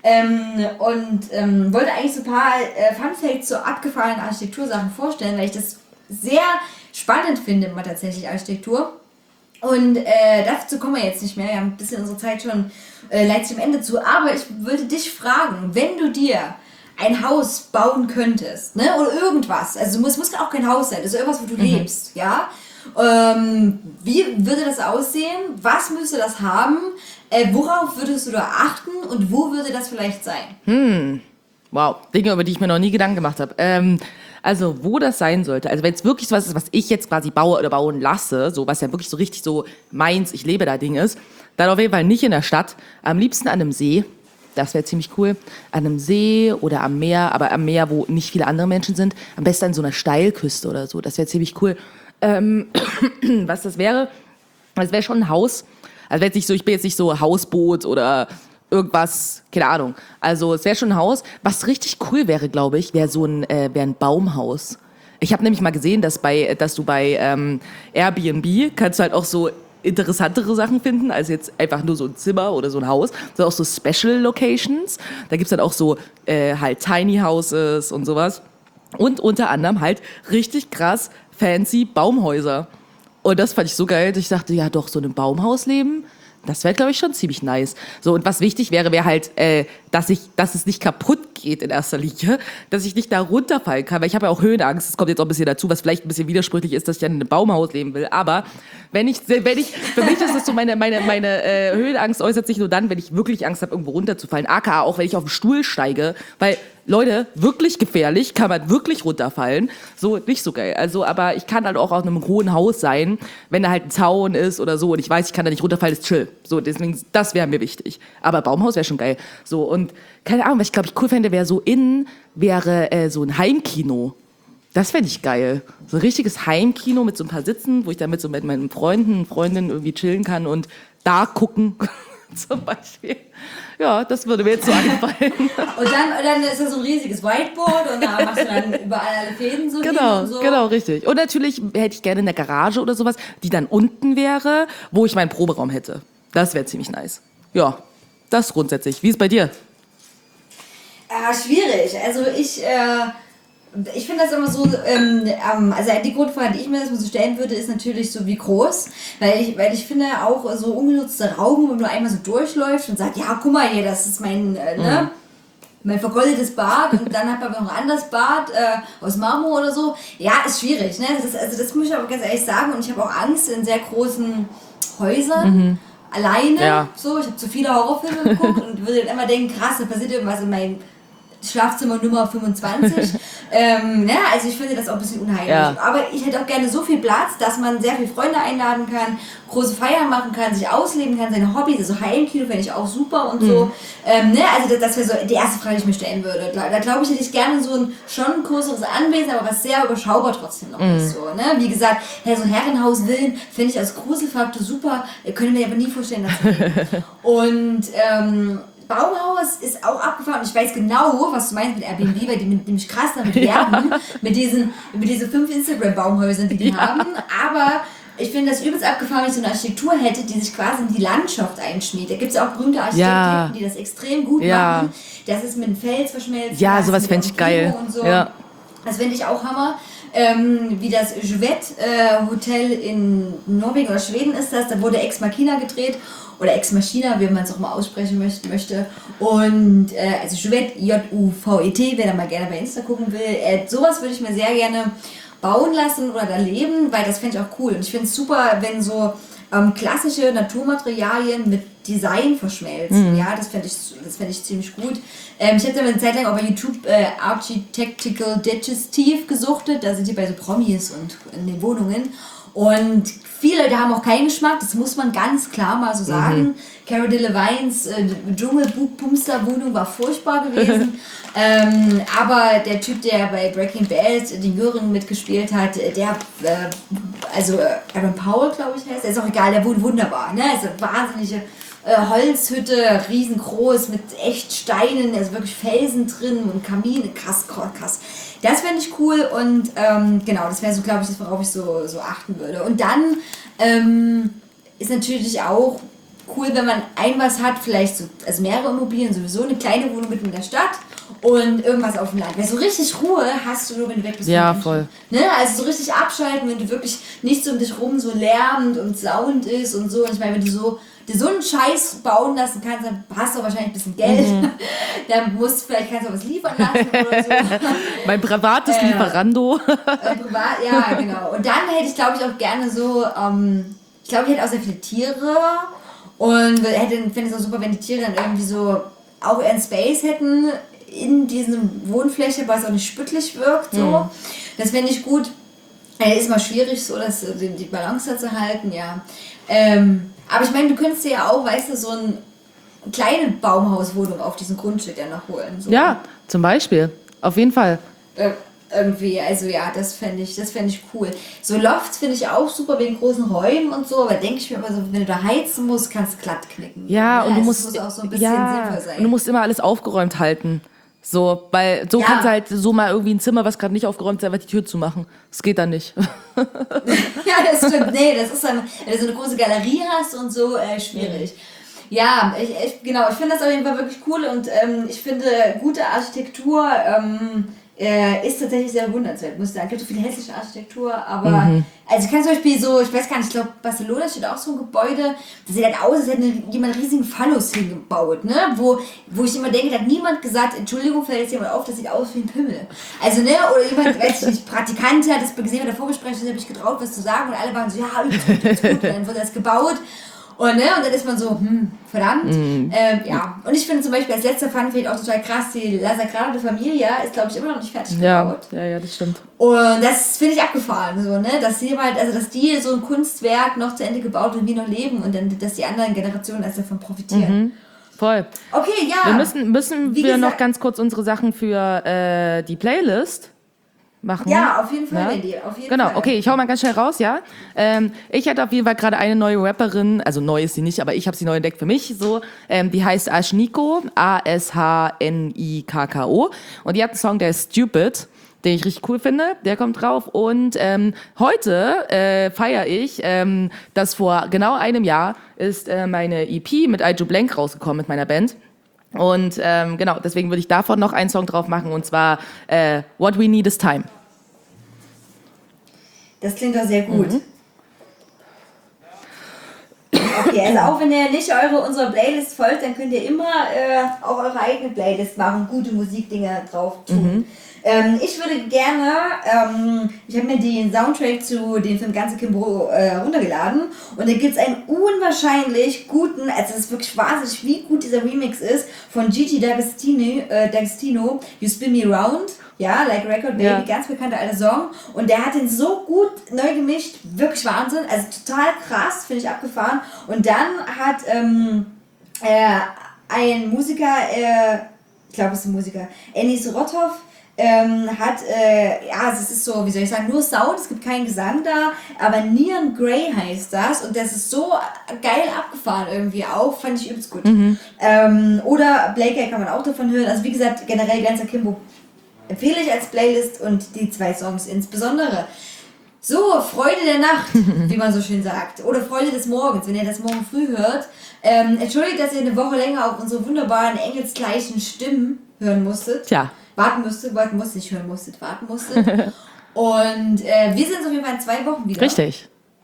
und wollte eigentlich so ein paar Funfacts zu abgefahrenen Architektursachen vorstellen, weil ich das sehr spannend finde, immer tatsächlich Architektur. Und dazu kommen wir jetzt nicht mehr, wir haben ein bisschen unsere Zeit schon leicht zum Ende zu, aber ich würde dich fragen, wenn du dir ein Haus bauen könntest, ne, oder irgendwas, also es muss auch kein Haus sein, das ist irgendwas, wo du lebst, ja, wie würde das aussehen, was müsste das haben, worauf würdest du da achten und wo würde das vielleicht sein? Wow, Dinge, über die ich mir noch nie Gedanken gemacht habe. Also, wo das sein sollte, also wenn es wirklich was ist, was ich jetzt quasi baue oder bauen lasse, so was ja wirklich so richtig so meins, ich lebe da Ding ist, dann auf jeden Fall nicht in der Stadt, am liebsten an einem See. Das wäre ziemlich cool. An einem See oder am Meer, aber am Meer, wo nicht viele andere Menschen sind. Am besten an so einer Steilküste oder so. Das wäre ziemlich cool. Was das wäre schon ein Haus. Also ich bin jetzt nicht so Hausboot oder irgendwas, keine Ahnung. Also es wäre schon ein Haus. Was richtig cool wäre, glaube ich, wäre ein Baumhaus. Ich habe nämlich mal gesehen, dass du bei Airbnb kannst du halt auch so interessantere Sachen finden, als jetzt einfach nur so ein Zimmer oder so ein Haus, sondern auch so Special Locations. Da gibt's dann auch so halt Tiny Houses und sowas. Und unter anderem halt richtig krass fancy Baumhäuser. Und das fand ich so geil, dass ich dachte, ja doch, so in einem Baumhaus leben, das wäre, glaube ich, schon ziemlich nice. So, und was wichtig wäre halt, dass es nicht kaputt geht in erster Linie, dass ich nicht da runterfallen kann, weil ich habe ja auch Höhenangst, das kommt jetzt auch ein bisschen dazu, was vielleicht ein bisschen widersprüchlich ist, dass ich dann in einem Baumhaus leben will, aber für mich ist das so, meine Höhenangst äußert sich nur dann, wenn ich wirklich Angst habe, irgendwo runterzufallen, aka auch, wenn ich auf den Stuhl steige, weil Leute, wirklich gefährlich, kann man wirklich runterfallen. So, nicht so geil. Also, aber ich kann halt auch auf einem hohen Haus sein, wenn da halt ein Zaun ist oder so und ich weiß, ich kann da nicht runterfallen, ist chill. So, deswegen, das wäre mir wichtig. Aber Baumhaus wäre schon geil. So, und keine Ahnung, was ich glaube ich cool fände, wäre so so ein Heimkino. Das fände ich geil. So ein richtiges Heimkino mit so ein paar Sitzen, wo ich dann mit meinen Freunden, Freundinnen irgendwie chillen kann und da gucken. Zum Beispiel. Ja, das würde mir jetzt so einfallen. Und dann ist das so ein riesiges Whiteboard und da machst du dann überall alle Fäden so hin und so. Genau, richtig. Und natürlich hätte ich gerne eine Garage oder sowas, die dann unten wäre, wo ich meinen Proberaum hätte. Das wäre ziemlich nice. Ja, das grundsätzlich. Wie ist es bei dir? Schwierig. Also ich finde das immer so, also die Grundfrage, die ich mir das mal so stellen würde, ist natürlich so, wie groß, weil ich finde auch so ungenutzte Raum, wo man nur einmal so durchläuft und sagt, ja, guck mal hier, das ist mein vergoldetes Bad und dann hat man noch ein anderes Bad aus Marmor oder so. Ja, ist schwierig, ne? Das muss ich aber ganz ehrlich sagen und ich habe auch Angst in sehr großen Häusern. Alleine, Ja. so, ich habe zu viele Horrorfilme geguckt und würde dann immer denken, krass, da passiert irgendwas in meinem Schlafzimmer Nummer 25. Also ich finde das auch ein bisschen unheimlich. Ja. Aber ich hätte auch gerne so viel Platz, dass man sehr viele Freunde einladen kann, große Feiern machen kann, sich ausleben kann, seine Hobbys, also Heimkino fände ich auch super und so. Also das wäre so die erste Frage, die ich mir stellen würde. Da glaube ich, hätte ich gerne so schon ein größeres Anwesen, aber was sehr überschaubar trotzdem noch ist. So, ne? Wie gesagt, so ein Herrenhaus-Villen finde ich als Gruselfaktor super, können wir aber nie vorstellen, dass und Baumhaus ist auch abgefahren und ich weiß genau, was du meinst mit Airbnb, weil die nämlich krass damit werben, mit diesen 5 Instagram-Baumhäusern, die haben, aber ich finde das übelst abgefahren, wenn ich so eine Architektur hätte, die sich quasi in die Landschaft einschmiegt. Da gibt es ja auch berühmte Architekten, die das extrem gut machen. Das ist mit dem Fels verschmelzt. Ja, sowas fände ich geil. Und so. Ja. Das fände ich auch Hammer. Wie das Juvet Hotel in Norwegen oder Schweden ist das, da wurde Ex Machina gedreht. Oder Ex Machina, wie man es auch mal aussprechen möchte. Und also Juvet, Juvet, wer da mal gerne bei Insta gucken will. Sowas würde ich mir sehr gerne bauen lassen oder da leben, weil das fände ich auch cool. Und ich finde es super, wenn so klassische Naturmaterialien mit Design verschmelzen. Ja, das fände ich ziemlich gut. Ich habe da eine Zeit lang auch bei YouTube Architectural Digestive gesuchtet. Da sind die bei so Promis und in den Wohnungen. Und viele Leute haben auch keinen Geschmack, das muss man ganz klar mal so sagen. Cara Delevingnes Dschungelbumster-Wohnung war furchtbar gewesen. Aber der Typ, der bei Breaking Bad den Jürgen mitgespielt hat, Aaron Paul, glaube ich, heißt, der ist auch egal, der wohnt wunderbar. Ne? Also wahnsinnige Holzhütte, riesengroß, mit echt Steinen, also wirklich Felsen drin und Kamine, krass. Das fände ich cool und genau, das wäre so, glaube ich, das, worauf ich so achten würde. Und dann ist natürlich auch cool, wenn man was hat, vielleicht so, also mehrere Immobilien, sowieso eine kleine Wohnung mitten in der Stadt und irgendwas auf dem Land. Weil so richtig Ruhe hast du nur, wenn du weg bist. Ja, voll. Ne? Also so richtig abschalten, wenn du wirklich nicht so um dich rum so lärmend und sound ist und so. Und ich meine, wenn du so einen Scheiß bauen lassen kannst, dann hast du wahrscheinlich ein bisschen Geld. Dann kannst du was liefern lassen oder so. Mein privates Lieferando. Ja, genau. Und dann hätte ich, glaube ich, auch gerne so, ich glaube, ich hätte auch sehr viele Tiere und finde es auch super, wenn die Tiere dann irgendwie so auch ihren Space hätten in diesem Wohnfläche, weil es auch nicht spüttlich wirkt. So. Das fände ich gut. Ist mal schwierig, so die Balance zu halten, ja. Aber ich meine, du könntest dir ja auch, weißt du, so eine kleine Baumhauswohnung auf diesem Grundstück ja noch holen. So. Ja, zum Beispiel. Auf jeden Fall. Irgendwie, also ja, das fände ich cool. So Lofts finde ich auch super wegen großen Räumen und so, aber denke ich mir immer so, wenn du da heizen musst, kannst du glatt knicken. Ja, und du es musst muss auch so ein bisschen sinnvoll sein. Und du musst immer alles aufgeräumt halten. So, weil so Ja. kannst du halt so mal irgendwie ein Zimmer, was gerade nicht aufgeräumt ist, einfach die Tür zumachen. Das geht dann nicht. Ja, das stimmt. Nee, das ist dann, wenn du so eine große Galerie hast und so, schwierig. Ja, ich finde das auf jeden Fall wirklich cool und ich finde, gute Architektur ist tatsächlich sehr bewundernswert, muss ich sagen. Es gibt so viel hässliche Architektur, aber also ich kann zum Beispiel so, ich weiß gar nicht, ich glaube, Barcelona steht auch so ein Gebäude, das sieht halt aus, als hätte jemand einen riesigen Phallus hingebaut, ne? Wo ich immer denke, da hat niemand gesagt, Entschuldigung, fällt jetzt jemand auf, das sieht aus wie ein Pimmel. Also, ne, oder jemand, weiß ich nicht, Praktikant hat das gesehen bei der Vorbesprechung, habe ich getraut, was zu sagen und alle waren so, ja, übelst gut, übelst gut, und dann wurde das gebaut. Und dann ist man so, verdammt. Ja, und ich finde zum Beispiel als letzter Funfact auch total krass, die La Sagrada Familia ist, glaube ich, immer noch nicht fertig gebaut. Ja, das stimmt. Und das finde ich abgefahren, so, ne? Dass die so ein Kunstwerk noch zu Ende gebaut und wir noch leben und dann, dass die anderen Generationen erst davon profitieren. Voll. Okay, ja. Müssen Wie wir noch gesagt- ganz kurz unsere Sachen für die Playlist machen? Ja, auf jeden Fall, Ja? Wendy, auf jeden Genau, Fall. okay, ich hau mal ganz schnell raus, ja. Ich hatte auf jeden Fall gerade eine neue Rapperin, also neu ist sie nicht, aber ich habe sie neu entdeckt für mich, so. Die heißt Ashnikko, A-S-H-N-I-K-K-O. Und die hat einen Song, der ist Stupid, den ich richtig cool finde, der kommt drauf. Und heute feiere ich, dass vor genau einem Jahr ist meine EP mit Aiju Blank rausgekommen mit meiner Band. Und genau, deswegen würde ich davon noch einen Song drauf machen, und zwar What We Need Is Time. Das klingt doch sehr gut. Okay, also auch wenn ihr nicht unserer Playlist folgt, dann könnt ihr immer auch eure eigene Playlist machen, gute Musikdinger drauf tun. Ich würde gerne, ich habe mir den Soundtrack zu dem Film Ganze Kimbo runtergeladen und da gibt es einen unwahrscheinlich guten, also es ist wirklich wahnsinnig, wie gut dieser Remix ist, von Gigi D'Agostino, You Spin Me Round. Ja, Like Record Baby, Ja. ganz bekannter alter Song. Und der hat den so gut neu gemischt, wirklich Wahnsinn. Also total krass, finde ich abgefahren. Und dann hat ein Musiker, ich glaube es ist ein Musiker, Enis Rothoff, hat, es ist so, wie soll ich sagen, nur Sound, es gibt keinen Gesang da, aber Neon Grey heißt das und das ist so geil abgefahren irgendwie auch, fand ich übelst gut. Oder Blake kann man auch davon hören, also wie gesagt, generell Ganzer Kimbo empfehle ich als Playlist und die 2 Songs insbesondere. So, Freude der Nacht, wie man so schön sagt. Oder Freude des Morgens, wenn ihr das morgen früh hört. Entschuldigt, dass ihr eine Woche länger auf unsere wunderbaren, engelsgleichen Stimmen hören musstet. Tja. Warten musstet. Und wir sind auf jeden Fall in 2 Wochen wieder. Richtig.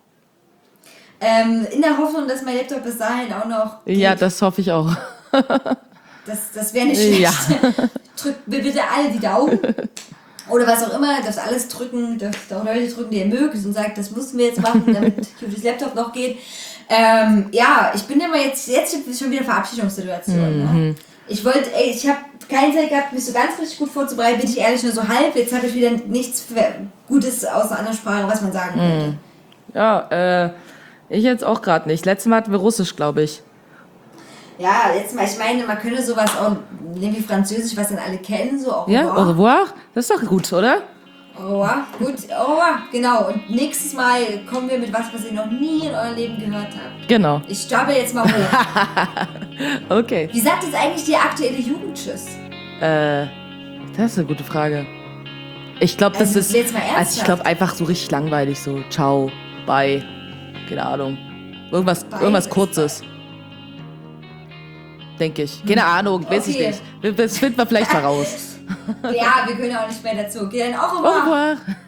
In der Hoffnung, dass mein Laptop bis dahin auch noch geht. Ja, das hoffe ich auch. Das wäre nicht schlecht. Ja. Drückt mir bitte alle die Daumen. Oder was auch immer, dürft alles drücken, dürft auch Leute drücken, die ihr mögt und sagt, das mussten wir jetzt machen, damit das Laptop noch geht. Ich bin immer jetzt ist schon wieder Verabschiedungssituation. Ne? Ich habe keine Zeit gehabt, mich so ganz richtig gut vorzubereiten, bin ich ehrlich, nur so halb. Jetzt habe ich wieder nichts Gutes aus einer anderen Sprache, was man sagen könnte. Ja, ich jetzt auch gerade nicht. Letztes Mal hatten wir Russisch, glaube ich. Ja, jetzt mal, ich meine, man könnte sowas auch nehmen wie Französisch, was dann alle kennen, so au Ja, revoir. au revoir? Das ist doch gut, oder? Au revoir, gut, au revoir, genau. Und nächstes Mal kommen wir mit was ihr noch nie in eurem Leben gehört habt. Genau. Ich stapel jetzt mal hoch. Okay. Wie sagt jetzt eigentlich die aktuelle Jugend Tschüss? Das ist eine gute Frage. Ich glaube, das Also, ist. jetzt mal ernsthaft. Also ich glaube einfach so richtig langweilig, so ciao, bye, keine Ahnung. Irgendwas Bye. Kurzes. Denke ich. Keine Ahnung, weiß ich Okay. nicht. Das finden wir vielleicht mal raus. Ja, wir können auch nicht mehr dazu. Okay, dann au Au revoir. revoir.